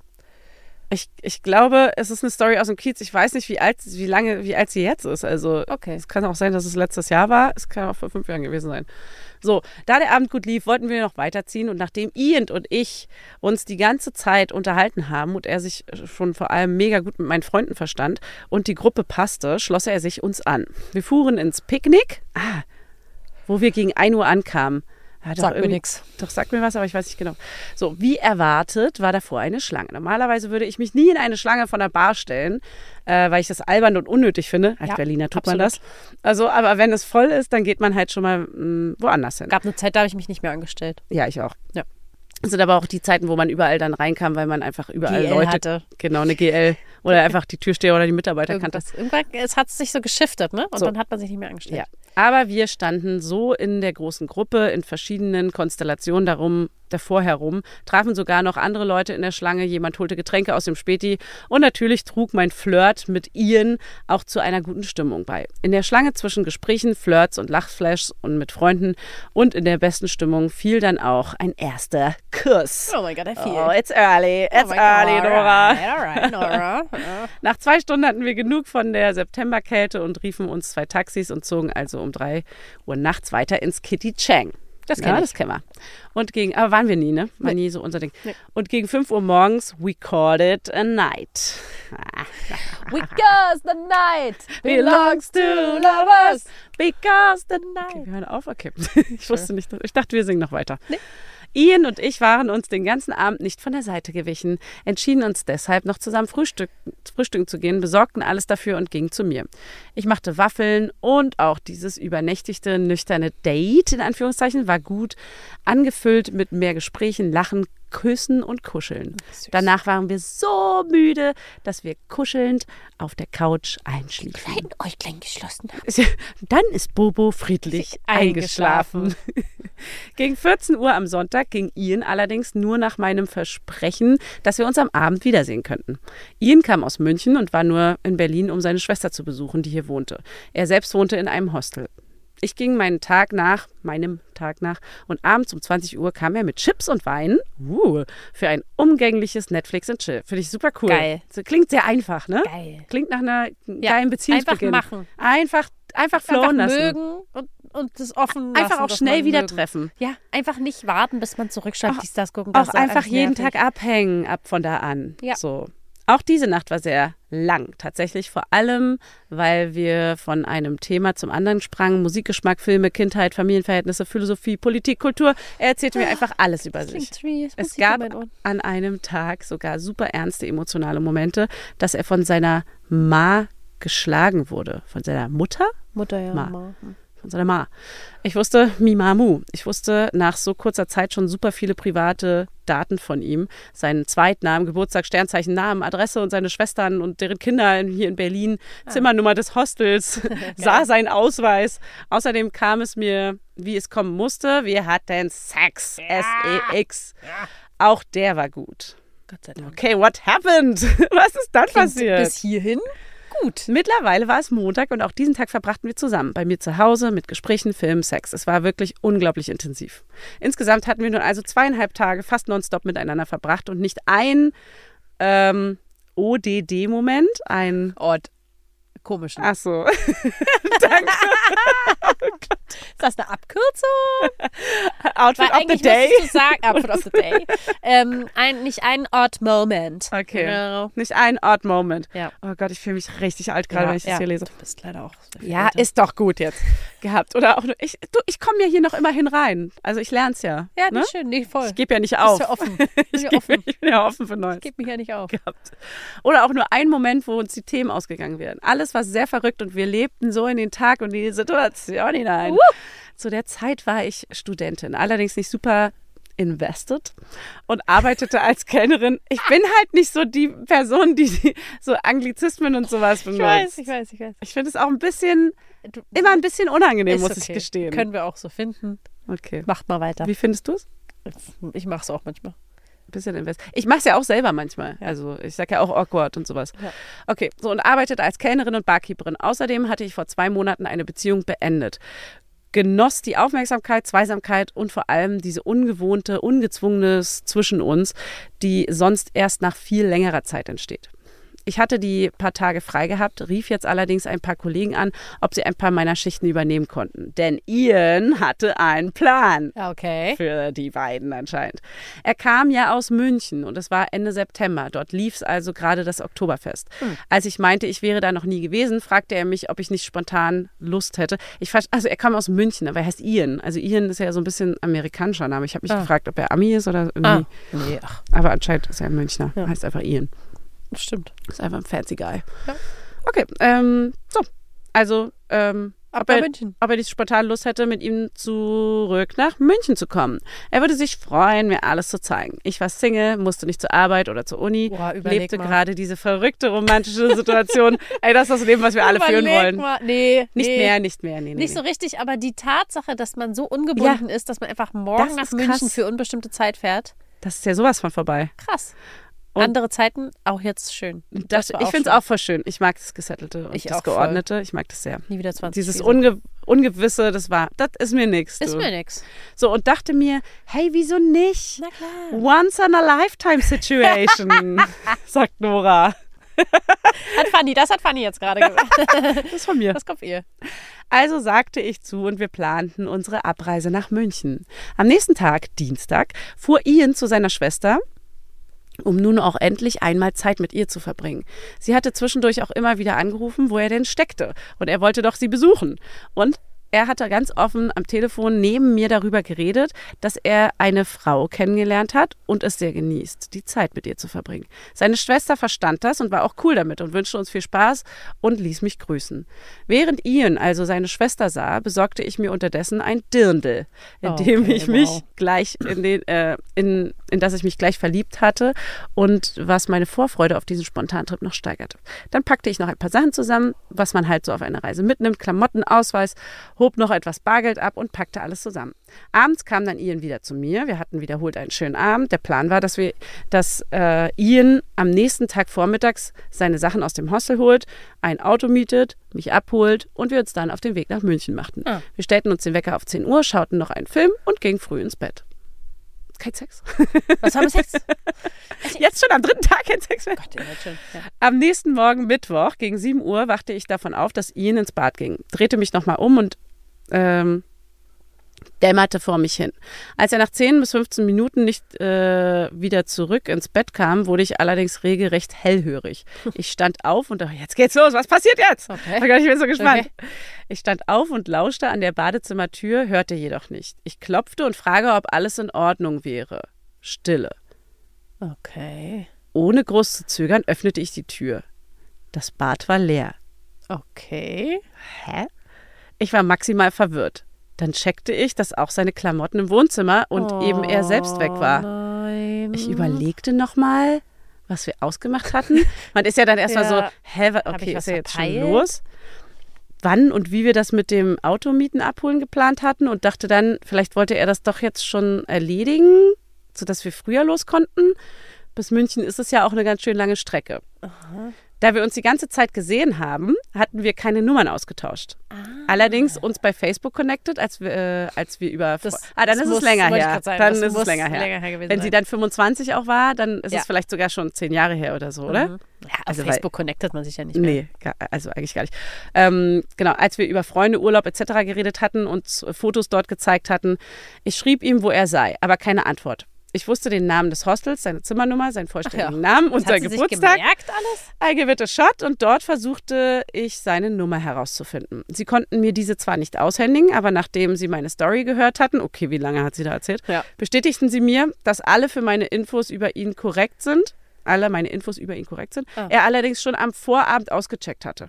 Ich glaube, es ist eine Story aus dem Kiez. Ich weiß nicht, wie alt sie jetzt ist. Also, okay. Es kann auch sein, dass es letztes Jahr war. Es kann auch vor 5 Jahren gewesen sein. So, da der Abend gut lief, wollten wir noch weiterziehen. Und nachdem Ian und ich uns die ganze Zeit unterhalten haben und er sich schon vor allem mega gut mit meinen Freunden verstand und die Gruppe passte, schloss er sich uns an. Wir fuhren ins Picknick, wo wir gegen 1 Uhr ankamen. Sagt mir nichts. Doch, sagt mir was, aber ich weiß nicht genau. So, wie erwartet, war davor eine Schlange. Normalerweise würde ich mich nie in eine Schlange von der Bar stellen, weil ich das albern und unnötig finde. Als Berliner tut man das. Also, aber wenn es voll ist, dann geht man halt schon mal woanders hin. Gab eine Zeit, da habe ich mich nicht mehr angestellt. Ja, ich auch. Ja. Das sind aber auch die Zeiten, wo man überall dann reinkam, weil man einfach überall GL Leute hatte. Genau, eine GL oder einfach die Türsteher oder die Mitarbeiter kannte. Irgendwann, es hat sich so geschiftet, ne? Und dann hat man sich nicht mehr angestellt. Ja. Aber wir standen so in der großen Gruppe, in verschiedenen Konstellationen davor herum, trafen sogar noch andere Leute in der Schlange, jemand holte Getränke aus dem Späti und natürlich trug mein Flirt mit Ian auch zu einer guten Stimmung bei. In der Schlange zwischen Gesprächen, Flirts und Lachflashs und mit Freunden und in der besten Stimmung fiel dann auch ein erster Kuss. Oh mein Gott, I feel. Oh, it's early, Nora. Alright, Nora. Nach 2 Stunden hatten wir genug von der Septemberkälte und riefen uns 2 Taxis und zogen also um 3 Uhr nachts weiter ins Kitty Chang. Das kennen wir. Und aber waren wir nie, ne? War nie so unser Ding. Nee. Und gegen 5 Uhr morgens, we called it a night. Because the night belongs to lovers. Because the night. Okay, wir hören auf, okay. Ich wusste nicht, ich dachte, wir singen noch weiter. Nee. Ian und ich waren uns den ganzen Abend nicht von der Seite gewichen, entschieden uns deshalb noch zusammen frühstücken zu gehen, besorgten alles dafür und gingen zu mir. Ich machte Waffeln und auch dieses übernächtigte, nüchterne Date, in Anführungszeichen, war gut angefüllt mit mehr Gesprächen, Lachen, Küssen und Kuscheln. Süß. Danach waren wir so müde, dass wir kuschelnd auf der Couch einschliefen. Euch klein geschlossen haben. Dann ist Bobo friedlich eingeschlafen. Gegen 14 Uhr am Sonntag ging Ian allerdings nur nach meinem Versprechen, dass wir uns am Abend wiedersehen könnten. Ian kam aus München und war nur in Berlin, um seine Schwester zu besuchen, die hier wohnte. Er selbst wohnte in einem Hostel. Ich ging meinem Tag nach und abends um 20 Uhr kam er mit Chips und Wein für ein umgängliches Netflix and Chill. Finde ich super cool. Geil. So, klingt sehr einfach, ne? Geil. Klingt nach einer geilen Beziehungsbeginn. Einfach machen. Einfach flowen lassen. Mögen und das offen lassen. Einfach auch schnell wieder treffen. Ja, einfach nicht warten, bis man zurückschreibt, das gucken. Auch einfach jeden Tag abhängen, ab von da an. Ja. So. Auch diese Nacht war sehr lang, tatsächlich vor allem, weil wir von einem Thema zum anderen sprangen. Musikgeschmack, Filme, Kindheit, Familienverhältnisse, Philosophie, Politik, Kultur. Er erzählte mir einfach alles über sich. Es gab an einem Tag sogar super ernste emotionale Momente, dass er von seiner Ma geschlagen wurde. Von seiner Mutter? Mutter, ja. Ma. unsere Ma. Ich wusste Mimamu. Ich wusste nach so kurzer Zeit schon super viele private Daten von ihm. Seinen Zweitnamen, Geburtstag, Sternzeichen, Namen, Adresse und seine Schwestern und deren Kinder hier in Berlin, Zimmernummer des Hostels, sah seinen Ausweis. Außerdem kam es mir, wie es kommen musste. Wir hatten Sex, S-E-X. Auch der war gut. Gott sei Dank. Okay, what happened? Was ist dann passiert? Bis hierhin gut. Mittlerweile war es Montag und auch diesen Tag verbrachten wir zusammen. Bei mir zu Hause mit Gesprächen, Film, Sex. Es war wirklich unglaublich intensiv. Insgesamt hatten wir nun also 2,5 Tage fast nonstop miteinander verbracht und nicht ein ODD-Moment, ein Ort. Komisch. Ach so. Danke. Ist das eine Abkürzung? Outfit of the Day. Müsstest du sagen, Outfit of the Day. Nicht ein Odd Moment. Okay. Genau. Nicht ein Odd Moment. Ja. Oh Gott, ich fühle mich richtig alt gerade, wenn ich das hier lese. Du bist leider auch sehr viel Ja, älter. ist doch gut jetzt gehabt. Oder auch ich komme ja hier noch immerhin rein. Also ich lerne es ja. Ja, ne? nicht schön. Nee, voll. Ich gebe ja nicht auf. Bist ja offen. Ich bin ja offen für Neues. Gib mich ja nicht auf. Gehabt. Oder auch nur ein Moment, wo uns die Themen ausgegangen werden. Alles war sehr verrückt und wir lebten so in den Tag und die Situation hinein. Zu der Zeit war ich Studentin, allerdings nicht super invested und arbeitete als Kellnerin. Ich bin halt nicht so die Person, die so Anglizismen und sowas benutzt. Ich weiß. Ich finde es auch immer ein bisschen unangenehm, muss ich okay. gestehen. Können wir auch so finden. Okay. Macht mal weiter. Wie findest du es? Ich mache es auch manchmal. Bisschen invest. Ich mache es ja auch selber manchmal. Ja. Also ich sage ja auch awkward und sowas. Ja. Okay, so und arbeitete als Kellnerin und Barkeeperin. Außerdem hatte ich vor 2 Monaten eine Beziehung beendet. Genoss die Aufmerksamkeit, Zweisamkeit und vor allem diese ungewohnte, ungezwungenes zwischen uns, die sonst erst nach viel längerer Zeit entsteht. Ich hatte die paar Tage frei gehabt, rief jetzt allerdings ein paar Kollegen an, ob sie ein paar meiner Schichten übernehmen konnten. Denn Ian hatte einen Plan. Okay. Für die beiden anscheinend. Er kam ja aus München und es war Ende September. Dort lief es also gerade das Oktoberfest. Als ich meinte, ich wäre da noch nie gewesen, fragte er mich, ob ich nicht spontan Lust hätte. Also er kam aus München, aber er heißt Ian. Also Ian ist ja so ein bisschen amerikanischer Name. Ich habe mich gefragt, ob er Ami ist oder irgendwie. Nee, ach. Aber anscheinend ist er ein Münchner. Ja. Heißt einfach Ian. Stimmt. Ist einfach ein fancy Guy. Ja. Okay, so. Also, ob er nicht spontan Lust hätte, mit ihm zurück nach München zu kommen. Er würde sich freuen, mir alles zu zeigen. Ich war Single, musste nicht zur Arbeit oder zur Uni, lebte gerade diese verrückte romantische Situation. Ey, das ist das Leben, was wir alle führen wollen. Nicht mehr. Nicht so richtig, aber die Tatsache, dass man so ungebunden ist, dass man einfach morgen nach München für unbestimmte Zeit fährt. Das ist ja sowas von vorbei. Krass. Und andere Zeiten, auch jetzt schön. Ich finde es auch voll schön. Ich mag das Gesettelte und das Geordnete. Ich mag das sehr. Nie wieder 20. Dieses Ungewisse, das ist mir nichts. Ist mir nix. So, und dachte mir, hey, wieso nicht? Na klar. Once in a lifetime situation, sagt Nora. Das hat Fanny jetzt gerade gesagt. Das ist von mir. Das kommt ihr. Also sagte ich zu und wir planten unsere Abreise nach München. Am nächsten Tag, Dienstag, fuhr Ian zu seiner Schwester, um nun auch endlich einmal Zeit mit ihr zu verbringen. Sie hatte zwischendurch auch immer wieder angerufen, wo er denn steckte. Und er wollte doch sie besuchen. Und er hatte ganz offen am Telefon neben mir darüber geredet, dass er eine Frau kennengelernt hat und es sehr genießt, die Zeit mit ihr zu verbringen. Seine Schwester verstand das und war auch cool damit und wünschte uns viel Spaß und ließ mich grüßen. Während Ian also seine Schwester sah, besorgte ich mir unterdessen ein Dirndl, in das ich mich gleich verliebt hatte und was meine Vorfreude auf diesen Spontantrip noch steigerte. Dann packte ich noch ein paar Sachen zusammen, was man halt so auf eine Reise mitnimmt, Klamotten, Ausweis, hob noch etwas Bargeld ab und packte alles zusammen. Abends kam dann Ian wieder zu mir. Wir hatten wiederholt einen schönen Abend. Der Plan war, dass Ian am nächsten Tag vormittags seine Sachen aus dem Hostel holt, ein Auto mietet, mich abholt und wir uns dann auf den Weg nach München machten. Wir stellten uns den Wecker auf 10 Uhr, schauten noch einen Film und gingen früh ins Bett. Kein Sex. Was haben wir Sex? Jetzt schon am 3. Tag kein Sex mehr. Gott, schön. Ja. Am nächsten Morgen, Mittwoch, gegen 7 Uhr, wachte ich davon auf, dass Ian ins Bad ging. Drehte mich nochmal um und dämmerte vor mich hin. Als er nach 10 bis 15 Minuten nicht wieder zurück ins Bett kam, wurde ich allerdings regelrecht hellhörig. Ich stand auf und dachte, jetzt geht's los, was passiert jetzt? Okay. Oh Gott, ich bin so gespannt. Okay. Ich stand auf und lauschte an der Badezimmertür, hörte jedoch nicht. Ich klopfte und frage, ob alles in Ordnung wäre. Stille. Okay. Ohne groß zu zögern öffnete ich die Tür. Das Bad war leer. Okay. Hä? Ich war maximal verwirrt. Dann checkte ich, dass auch seine Klamotten im Wohnzimmer und eben er selbst weg war. Nein. Ich überlegte nochmal, was wir ausgemacht hatten. Man ist ja dann erstmal so, okay, ist ja jetzt schon los? Wann und wie wir das mit dem Automieten abholen geplant hatten und dachte dann, vielleicht wollte er das doch jetzt schon erledigen, sodass wir früher los konnten. Bis München ist es ja auch eine ganz schön lange Strecke. Aha. Da wir uns die ganze Zeit gesehen haben, hatten wir keine Nummern ausgetauscht. Allerdings uns bei Facebook connected, als wir über... dann ist es länger her. Wenn sie dann 25 auch war, dann ist es vielleicht sogar schon 10 Jahre her oder so, oder? Ja, auf Facebook connectet man sich ja nicht mehr. Nee, also eigentlich gar nicht. Genau, als wir über Freunde, Urlaub etc. geredet hatten und Fotos dort gezeigt hatten, ich schrieb ihm, wo er sei, aber keine Antwort. Ich wusste den Namen des Hostels, seine Zimmernummer, seinen vollständigen Namen und seinen Geburtstag. Gemerkt alles? I give it a shot und dort versuchte ich, seine Nummer herauszufinden. Sie konnten mir diese zwar nicht aushändigen, aber nachdem sie meine Story gehört hatten, okay, wie lange hat sie da erzählt, bestätigten sie mir, dass alle meine Infos über ihn korrekt sind. Er allerdings schon am Vorabend ausgecheckt hatte.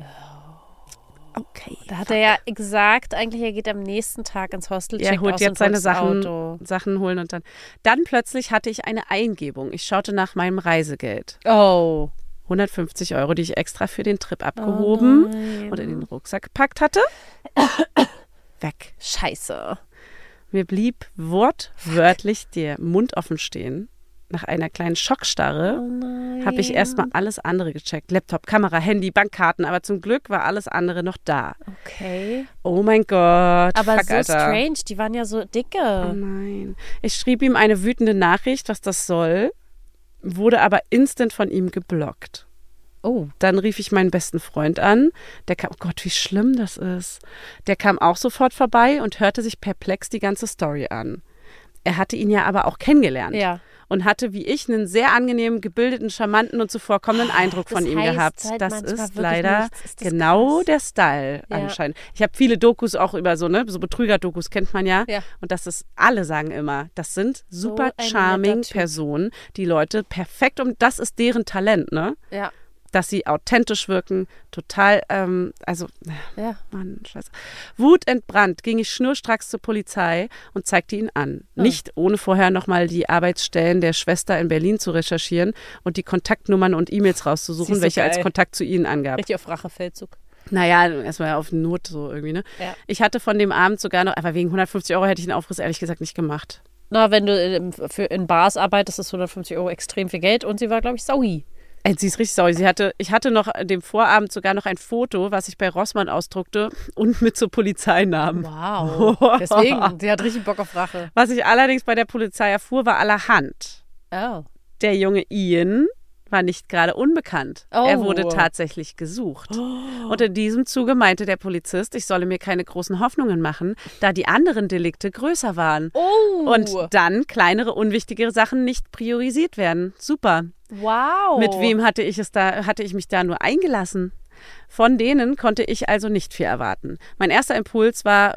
Okay. Da hat er ja gesagt, eigentlich er geht am nächsten Tag ins Hostel, er holt jetzt seine Sachen holen und dann plötzlich hatte ich eine Eingebung. Ich schaute nach meinem Reisegeld. Oh. 150 €, die ich extra für den Trip abgehoben und in den Rucksack gepackt hatte. Weg. Scheiße. Mir blieb wortwörtlich der Mund offen stehen. Nach einer kleinen Schockstarre habe ich erstmal alles andere gecheckt. Laptop, Kamera, Handy, Bankkarten. Aber zum Glück war alles andere noch da. Okay. Oh mein Gott. Aber fuck, so Alter. strange. Die waren ja so dicke. Oh nein. Ich schrieb ihm eine wütende Nachricht, was das soll, wurde aber instant von ihm geblockt. Oh. Dann rief ich meinen besten Freund an. Der kam, oh Gott, wie schlimm das ist. Der kam auch sofort vorbei und hörte sich perplex die ganze Story an. Er hatte ihn ja aber auch kennengelernt. Ja. Und hatte, wie ich, einen sehr angenehmen, gebildeten, charmanten und zuvorkommenden Eindruck von ihm gehabt. Halt das ist leider genau der Style anscheinend. Ich habe viele Dokus auch über so Betrüger-Dokus kennt man ja. Und alle sagen immer, das sind super charming Personen, die Leute perfekt, und das ist deren Talent, ne? Ja. Dass sie authentisch wirken, total, Mann, scheiße. Wutentbrannt ging ich schnurstracks zur Polizei und zeigte ihn an. Nicht ohne vorher nochmal die Arbeitsstellen der Schwester in Berlin zu recherchieren und die Kontaktnummern und E-Mails rauszusuchen, welche als Kontakt zu ihnen angab. Richtig auf Rachefeldzug. Naja, erstmal auf Not so irgendwie, ne? Ja. Ich hatte von dem Abend sogar noch, aber wegen 150 € hätte ich den Aufriss ehrlich gesagt nicht gemacht. Na, wenn du in Bars arbeitest, ist 150 € extrem viel Geld und sie war, glaube ich, saui. Sie ist richtig sauer. Ich hatte noch dem Vorabend sogar noch ein Foto, was ich bei Rossmann ausdruckte und mit zur Polizei nahm. Wow. Deswegen, sie hat richtig Bock auf Rache. Was ich allerdings bei der Polizei erfuhr, war allerhand. Oh. Der junge Ian war nicht gerade unbekannt. Oh. Er wurde tatsächlich gesucht. Oh. Und in diesem Zuge meinte der Polizist, ich solle mir keine großen Hoffnungen machen, da die anderen Delikte größer waren. Oh. Und dann kleinere, unwichtigere Sachen nicht priorisiert werden. Super. Wow. Mit wem hatte ich mich da nur eingelassen? Von denen konnte ich also nicht viel erwarten. Mein erster Impuls war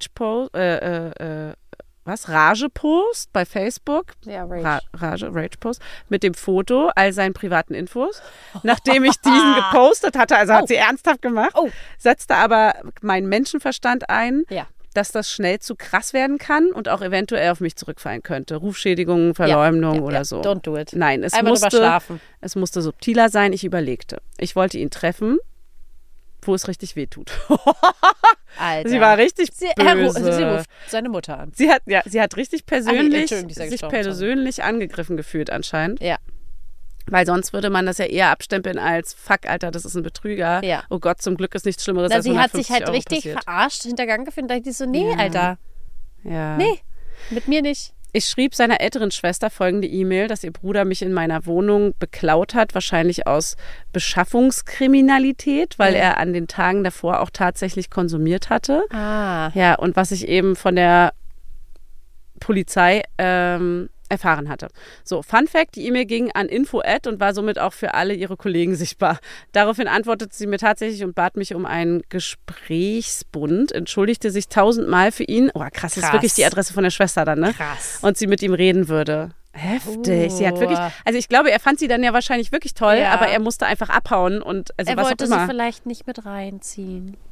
Rage-Post bei Facebook. Ja, Rage-Post mit dem Foto, all seinen privaten Infos. Nachdem ich diesen gepostet hatte, also hat sie ernsthaft gemacht, setzte aber mein Menschenverstand ein, dass das schnell zu krass werden kann und auch eventuell auf mich zurückfallen könnte. Rufschädigung, Verleumdung oder so. Don't do it. Nein, es musste subtiler sein. Ich überlegte. Ich wollte ihn treffen, wo es richtig wehtut. Alter. Sie war richtig böse. Sie ruft seine Mutter an. Sie hat richtig persönlich angegriffen gefühlt anscheinend. Ja. Weil sonst würde man das ja eher abstempeln als fuck, Alter, das ist ein Betrüger. Ja. Oh Gott, zum Glück ist nichts Schlimmeres als 150 Sie hat sich halt Euro richtig passiert. verarscht, hintergangen gefunden. Da dachte ich so, nee, Alter. Ja. Nee, mit mir nicht. Ich schrieb seiner älteren Schwester folgende E-Mail, dass ihr Bruder mich in meiner Wohnung beklaut hat, wahrscheinlich aus Beschaffungskriminalität, weil er an den Tagen davor auch tatsächlich konsumiert hatte. Ah. Ja, und was ich eben von der Polizei erfahren hatte. So, Fun Fact, die E-Mail ging an info@ und war somit auch für alle ihre Kollegen sichtbar. Daraufhin antwortete sie mir tatsächlich und bat mich um einen Gesprächsbund, entschuldigte sich 1000-mal für ihn. Oh, krass, das ist wirklich die Adresse von der Schwester dann, ne? Krass. Und sie mit ihm reden würde. Heftig. Sie hat wirklich, also ich glaube, er fand sie dann ja wahrscheinlich wirklich toll, aber er musste einfach abhauen und also er was wollte auch immer. Sie vielleicht nicht mit reinziehen.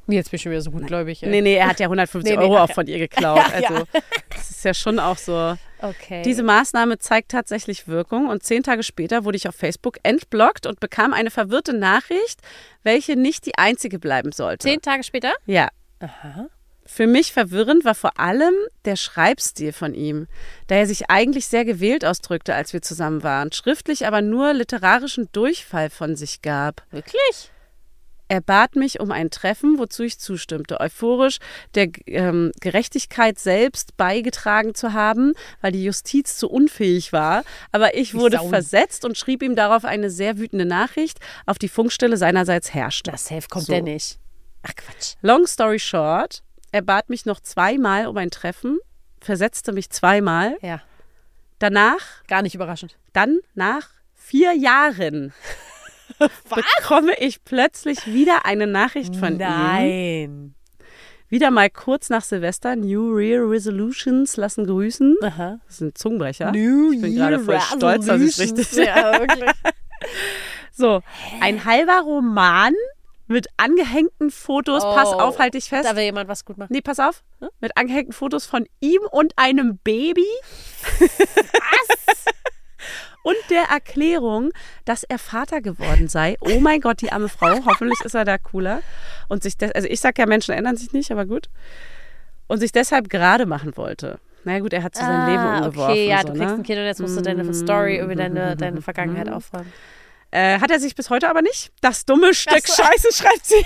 Jetzt bin ich schon wieder so gutgläubig. Nee, er hat ja 150 Euro auch von ihr geklaut. Also das ist ja schon auch so. Okay. Diese Maßnahme zeigt tatsächlich Wirkung und 10 Tage später wurde ich auf Facebook entblockt und bekam eine verwirrte Nachricht, welche nicht die einzige bleiben sollte. 10 Tage später? Ja. Aha. Für mich verwirrend war vor allem der Schreibstil von ihm, da er sich eigentlich sehr gewählt ausdrückte, als wir zusammen waren, schriftlich aber nur literarischen Durchfall von sich gab. Wirklich? Er bat mich um ein Treffen, wozu ich zustimmte, euphorisch der Gerechtigkeit selbst beigetragen zu haben, weil die Justiz zu unfähig war. Aber ich wurde versetzt und schrieb ihm darauf eine sehr wütende Nachricht, auf die Funkstelle seinerseits herrschte. Das Safe kommt der nicht. Ach Quatsch. Long story short, er bat mich noch 2-mal um ein Treffen, versetzte mich 2-mal. Ja. Danach, gar nicht überraschend. Dann nach 4 Jahren bekomme ich plötzlich wieder eine Nachricht von ihm. Nein. Wieder mal kurz nach Silvester. New Year Resolutions lassen grüßen. Aha. Das ist ein Zungenbrecher. New ich bin gerade voll stolz, dass ich es richtig. Ja, wirklich. So, ein halber Roman mit angehängten Fotos. Pass auf, halt dich fest. Da will jemand was gut machen. Nee, pass auf. Mit angehängten Fotos von ihm und einem Baby. Was? Und der Erklärung, dass er Vater geworden sei. Oh mein Gott, die arme Frau. Hoffentlich ist er da cooler. Und sich also ich sag ja, Menschen ändern sich nicht, aber gut. Und sich deshalb gerade machen wollte. Na gut, er hat so sein Leben umgeworfen. Okay, ja, so, du kriegst ein Kind und jetzt musst du deine Story über deine Vergangenheit aufräumen. Hat er sich bis heute aber nicht. Das dumme Stück Scheiße, schreibt sie.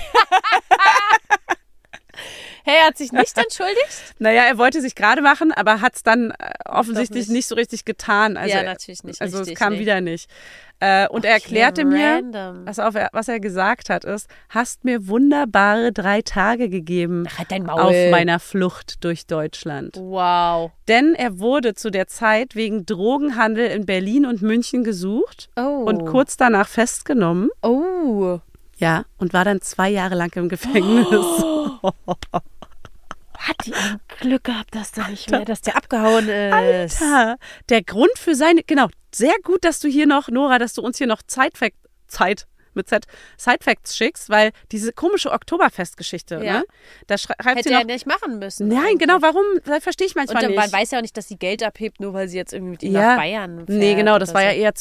Hey, er hat sich nicht entschuldigt? Naja, er wollte sich gerade machen, aber hat es dann offensichtlich nicht so richtig getan. Also, ja, natürlich nicht. Also richtig, es kam wieder nicht. Und er erklärte mir, random. was er gesagt hat, ist, hast mir wunderbare 3 Tage gegeben halt dein Maul. auf meiner Flucht durch Deutschland. Wow. Denn er wurde zu der Zeit wegen Drogenhandel in Berlin und München gesucht und kurz danach festgenommen. Oh. Ja, und war dann 2 Jahre lang im Gefängnis. Oh. Hat die ein Glück gehabt, dass der abgehauen ist. Alter, der Grund für seine, genau, sehr gut, dass du hier noch, Nora, dass du uns hier noch Side-Facts schickst, weil diese komische Oktoberfest-Geschichte, ja. Ne? Da schreibt hätte sie noch, er nicht machen müssen. Nein, eigentlich. genau, warum? Das verstehe ich manchmal und nicht. Man weiß ja auch nicht, dass sie Geld abhebt, nur weil sie jetzt irgendwie mit ihm nach Bayern fährt. Nee, genau, das war ja eher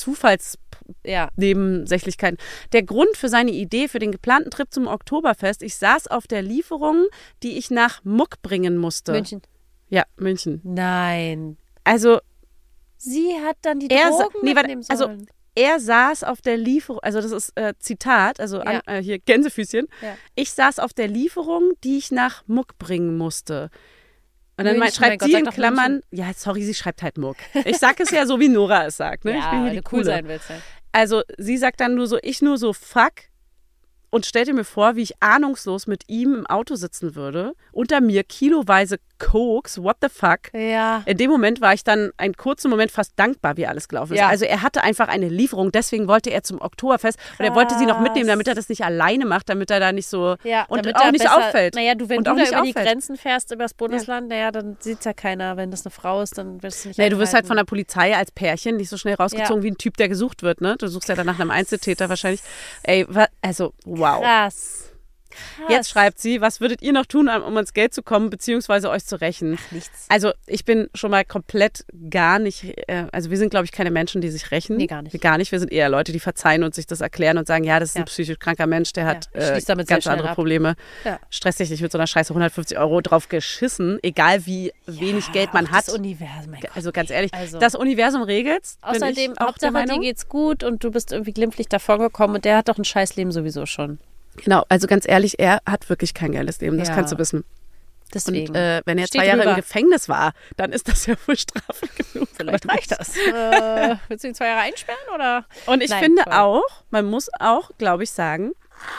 ja. Nebensächlichkeiten. Der Grund für seine Idee für den geplanten Trip zum Oktoberfest, ich saß auf der Lieferung, die ich nach Muck bringen musste. München. Ja, München. Nein. Also sie hat dann die Drogen mitnehmen sollen. Also er saß auf der Lieferung, also das ist Zitat, also hier Gänsefüßchen. Ja. Ich saß auf der Lieferung, die ich nach Muck bringen musste. Und dann schreibt sie in Klammern, ja, sorry, sie schreibt halt Muck. Ich sag es ja so, wie Nora es sagt. Ne? Ja, ich bin hier weil die du cool Coole. sein willst. Ja. Also sie sagt dann nur so, fuck. Und stellte mir vor, wie ich ahnungslos mit ihm im Auto sitzen würde. Unter mir kiloweise Koks, what the fuck. Ja. In dem Moment war ich dann einen kurzen Moment fast dankbar, wie alles gelaufen ist. Ja. Also er hatte einfach eine Lieferung, deswegen wollte er zum Oktoberfest. Krass. Und er wollte sie noch mitnehmen, damit er das nicht alleine macht, damit er da nicht so und auch nicht auffällt. Naja, wenn und du auch da nicht über die auffällt. Grenzen fährst, über das Bundesland, dann sieht es ja keiner. Wenn das eine Frau ist, dann wirst du nicht du wirst halt von der Polizei als Pärchen nicht so schnell rausgezogen wie ein Typ, der gesucht wird. Ne? Du suchst ja dann nach einem Einzeltäter wahrscheinlich. Ey, also wow. Krass. Jetzt schreibt sie, was würdet ihr noch tun, um ans Geld zu kommen, beziehungsweise euch zu rächen? Ach, nichts. Also ich bin schon mal komplett gar nicht, also wir sind, glaube ich, keine Menschen, die sich rächen. Nee, gar nicht. Gar nicht. Wir sind eher Leute, die verzeihen und sich das erklären und sagen, ja, das ist ein psychisch kranker Mensch, der hat ganz andere Probleme. Ja. Stress dich nicht mit so einer Scheiße, 150 € drauf geschissen, egal wie wenig Geld man hat. Das Universum. Also ganz ehrlich, das Universum regelt's. Außerdem, Hauptsache dir geht's gut und du bist irgendwie glimpflich davongekommen und der hat doch ein scheiß Leben sowieso schon. Genau, also ganz ehrlich, er hat wirklich kein geiles Leben, das kannst du wissen. Deswegen. Und wenn er 2 Jahre im Gefängnis war, dann ist das ja wohl Strafe genug. Vielleicht reicht das. Willst du ihn 2 Jahre einsperren? Oder? Und ich finde auch, man muss auch, glaube ich, sagen,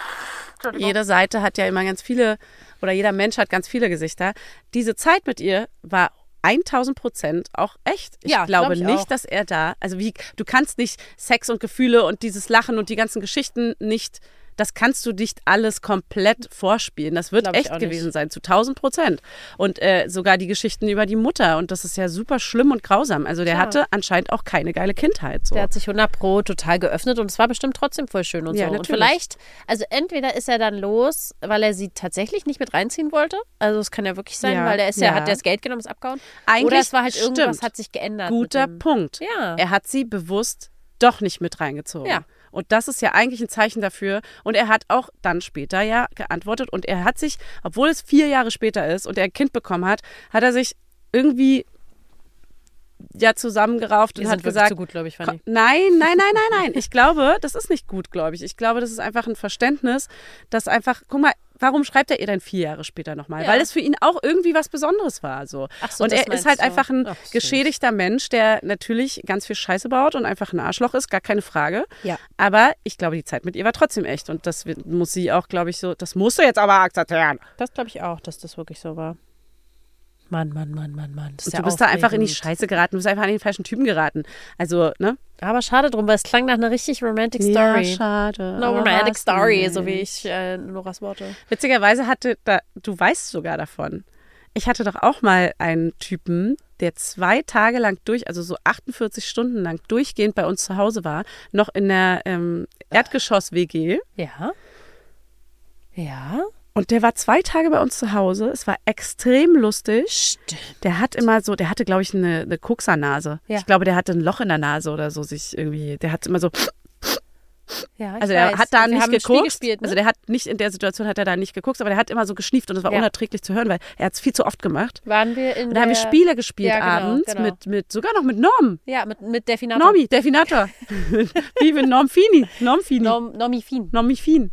jede Seite hat ja immer ganz viele, oder jeder Mensch hat ganz viele Gesichter. Diese Zeit mit ihr war 1000% auch echt. Ich glaube nicht, dass er da, also du kannst nicht Sex und Gefühle und dieses Lachen und die ganzen Geschichten nicht das kannst du nicht alles komplett vorspielen. Das wird echt gewesen sein, zu 1000%. Und sogar die Geschichten über die Mutter. Und das ist ja super schlimm und grausam. Also der hatte anscheinend auch keine geile Kindheit. So. Der hat sich 100% total geöffnet und es war bestimmt trotzdem voll schön und so. Natürlich. Und vielleicht, also entweder ist er dann los, weil er sie tatsächlich nicht mit reinziehen wollte. Also es kann ja wirklich sein, weil der hat das Geld genommen, ist abgehauen. Eigentlich oder es war halt irgendwas, hat sich geändert. Guter Punkt. Ja. Er hat sie bewusst doch nicht mit reingezogen. Ja. Und das ist ja eigentlich ein Zeichen dafür. Und er hat auch dann später ja geantwortet. Und er hat sich, obwohl es 4 Jahre später ist und er ein Kind bekommen hat, hat er sich irgendwie zusammengerauft und hat gesagt, zu gut, glaube ich, Fanny. Nein. Ich glaube, das ist nicht gut, glaube ich. Ich glaube, das ist einfach ein Verständnis, dass einfach, guck mal, warum schreibt er ihr dann 4 Jahre später nochmal? Ja. Weil es für ihn auch irgendwie was Besonderes war. So. Ach so, und er ist halt einfach ein geschädigter Mensch, der natürlich ganz viel Scheiße baut und einfach ein Arschloch ist, gar keine Frage. Ja. Aber ich glaube, die Zeit mit ihr war trotzdem echt. Und das muss sie auch, glaube ich, so, das musst du jetzt aber akzeptieren. Das glaube ich auch, dass das wirklich so war. Mann. Das ist ja du bist da einfach in die Scheiße geraten, du bist einfach an den falschen Typen geraten. Also, ne? Aber schade drum, weil es klang nach einer richtig romantic Story. Ja, schade. No romantic Story, so wie ich Noras Worte. Witzigerweise du weißt sogar davon. Ich hatte doch auch mal einen Typen, der 2 Tage lang also so 48 Stunden lang durchgehend bei uns zu Hause war, noch in der Erdgeschoss-WG. Ja. Ja. Und der war 2 Tage bei uns zu Hause. Es war extrem lustig. Stimmt. Der hatte, glaube ich, eine Koksernase. Ja. Ich glaube, der hatte ein Loch in der Nase oder so. Der hat immer so. Ja, also er hat da nicht geguckt. Gespielt, ne? Also der hat nicht, in der Situation hat er da nicht geguckt, aber der hat immer so geschnieft und es war unerträglich zu hören, weil er hat es viel zu oft gemacht. Da haben wir Spiele gespielt abends mit sogar noch mit Norm. Ja, mit Definator. Definator. Wie mit Normfini. Normifin.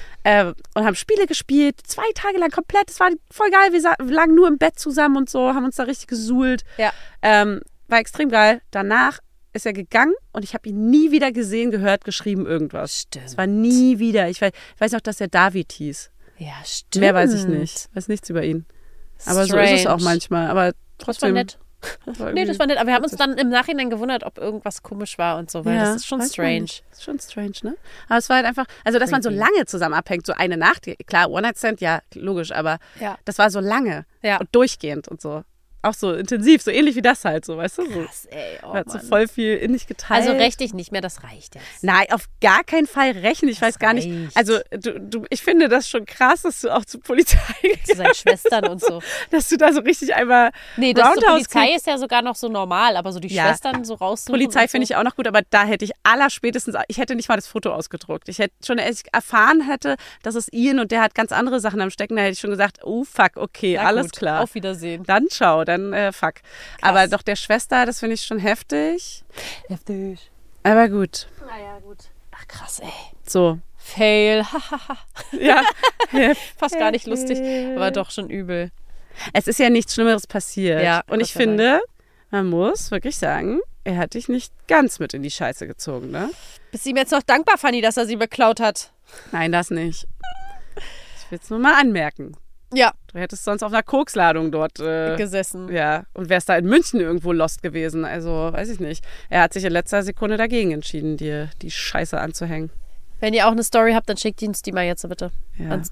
Und haben Spiele gespielt, 2 Tage lang komplett. Es war voll geil. Wir lagen nur im Bett zusammen und so, haben uns da richtig gesuhlt. Ja. War extrem geil. Danach ist er gegangen und ich habe ihn nie wieder gesehen, gehört, geschrieben, irgendwas. Stimmt. Es war nie wieder. Ich weiß noch, dass er David hieß. Ja, stimmt. Mehr weiß ich nicht. Weiß nichts über ihn. Aber so ist es auch manchmal. Aber trotzdem. Das war nett. Nee, das war nett. Aber wir haben uns dann im Nachhinein gewundert, ob irgendwas komisch war und so, weil das ist schon strange. Das ist schon strange, ne? Aber es war halt einfach, also dass man so lange zusammen abhängt, so eine Nacht, klar, One-Night-Stand, ja, logisch, aber das war so lange und durchgehend und so. Auch so intensiv, so ähnlich wie das halt, so, weißt du? So. Krass, ey. Oh, hat so voll viel in dich geteilt. Also räch dich nicht mehr, das reicht jetzt. Nein, auf gar keinen Fall rächen. Ich weiß gar nicht. Also ich finde das schon krass, dass du auch zur Polizei zu seinen Schwestern und so. Dass du da so richtig einmal Nee, das zur Polizei ist ja sogar noch so normal, aber so die Schwestern so raussuchen. Polizei finde ich auch noch gut, aber da hätte ich ich hätte nicht mal das Foto ausgedruckt. Ich hätte schon, als ich erfahren hätte, dass es ihn und der hat ganz andere Sachen am Stecken, da hätte ich schon gesagt, oh fuck, okay, alles klar. Auf Wiedersehen. Dann ciao. Dann fuck. Krass. Aber doch der Schwester, das finde ich schon heftig. Heftig. Aber gut. Naja, gut. Ach krass, ey. So. Fail. Ja. Fast gar nicht lustig, aber doch schon übel. Es ist ja nichts Schlimmeres passiert. Ja, und ich finde, man muss wirklich sagen, er hat dich nicht ganz mit in die Scheiße gezogen, ne? Bist du ihm jetzt noch dankbar, Fanny, dass er sie beklaut hat? Nein, das nicht. Ich will es nur mal anmerken. Ja. Du hättest sonst auf einer Koksladung dort gesessen. Ja, und wärst da in München irgendwo lost gewesen. Also, weiß ich nicht. Er hat sich in letzter Sekunde dagegen entschieden, dir die Scheiße anzuhängen. Wenn ihr auch eine Story habt, dann schickt uns die mal jetzt bitte. Ja. An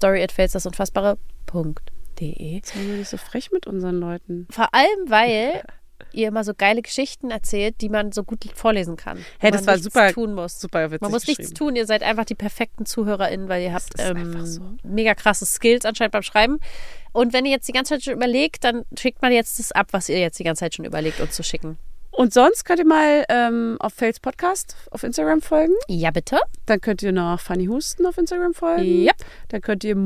story@failsdasunfassbare.de. Jetzt sind wir nicht so frech mit unseren Leuten. Vor allem, weil ihr immer so geile Geschichten erzählt, die man so gut vorlesen kann. Hey, das war super, tun muss. Super witzig. Man muss nichts tun, ihr seid einfach die perfekten ZuhörerInnen, weil ihr habt so. mega krasse Skills anscheinend beim Schreiben. Und wenn ihr jetzt die ganze Zeit schon überlegt, dann schickt mal jetzt das ab, was ihr jetzt die ganze Zeit schon überlegt, uns zu schicken. Und sonst könnt ihr mal auf Fails Podcast auf Instagram folgen. Ja, bitte. Dann könnt ihr noch Fanny Husten auf Instagram folgen. Yep. Dann könnt ihr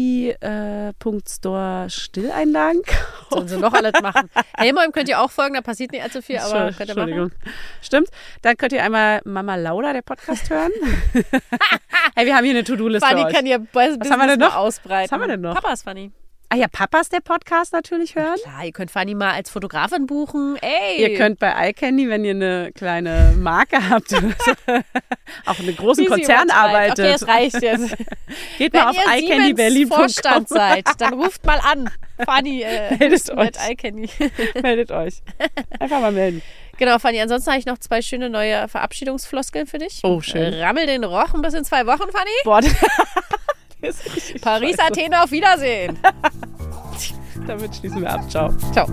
moody.store Stilleinlagen Sollen sie noch alles machen. Helmholm könnt ihr auch folgen, da passiert nicht allzu viel, aber könnt ihr machen. Stimmt. Dann könnt ihr einmal Mama Laura, der Podcast, hören. Hey, wir haben hier eine To-Do-Liste. Fanny kann ihr Was haben wir denn noch ausbreiten. Was haben wir denn noch? Papas Fanny. Ah ja, Papas, der Podcast natürlich hören. Klar, ihr könnt Fanny mal als Fotografin buchen. Ey. Ihr könnt bei iCandy, wenn ihr eine kleine Marke habt, auch in einem großen Konzern arbeitet. Okay, es reicht jetzt. Geht mal auf iCandyberlin.com. Vorstand seid, dann ruft mal an. Fanny, meldet euch. iCandy. Meldet euch. Einfach mal melden. Genau, Fanny, ansonsten habe ich noch 2 schöne neue Verabschiedungsfloskeln für dich. Oh, schön. Rammel den Rochen bis in 2 Wochen, Fanny. Boah, Paris, Athen, auf Wiedersehen. Damit schließen wir ab. Ciao. Ciao.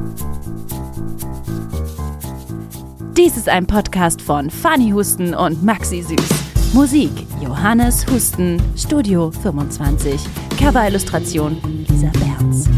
Dies ist ein Podcast von Fanny Husten und Maxi Süß. Musik Johannes Husten, Studio 25. Coverillustration Lisa Berns.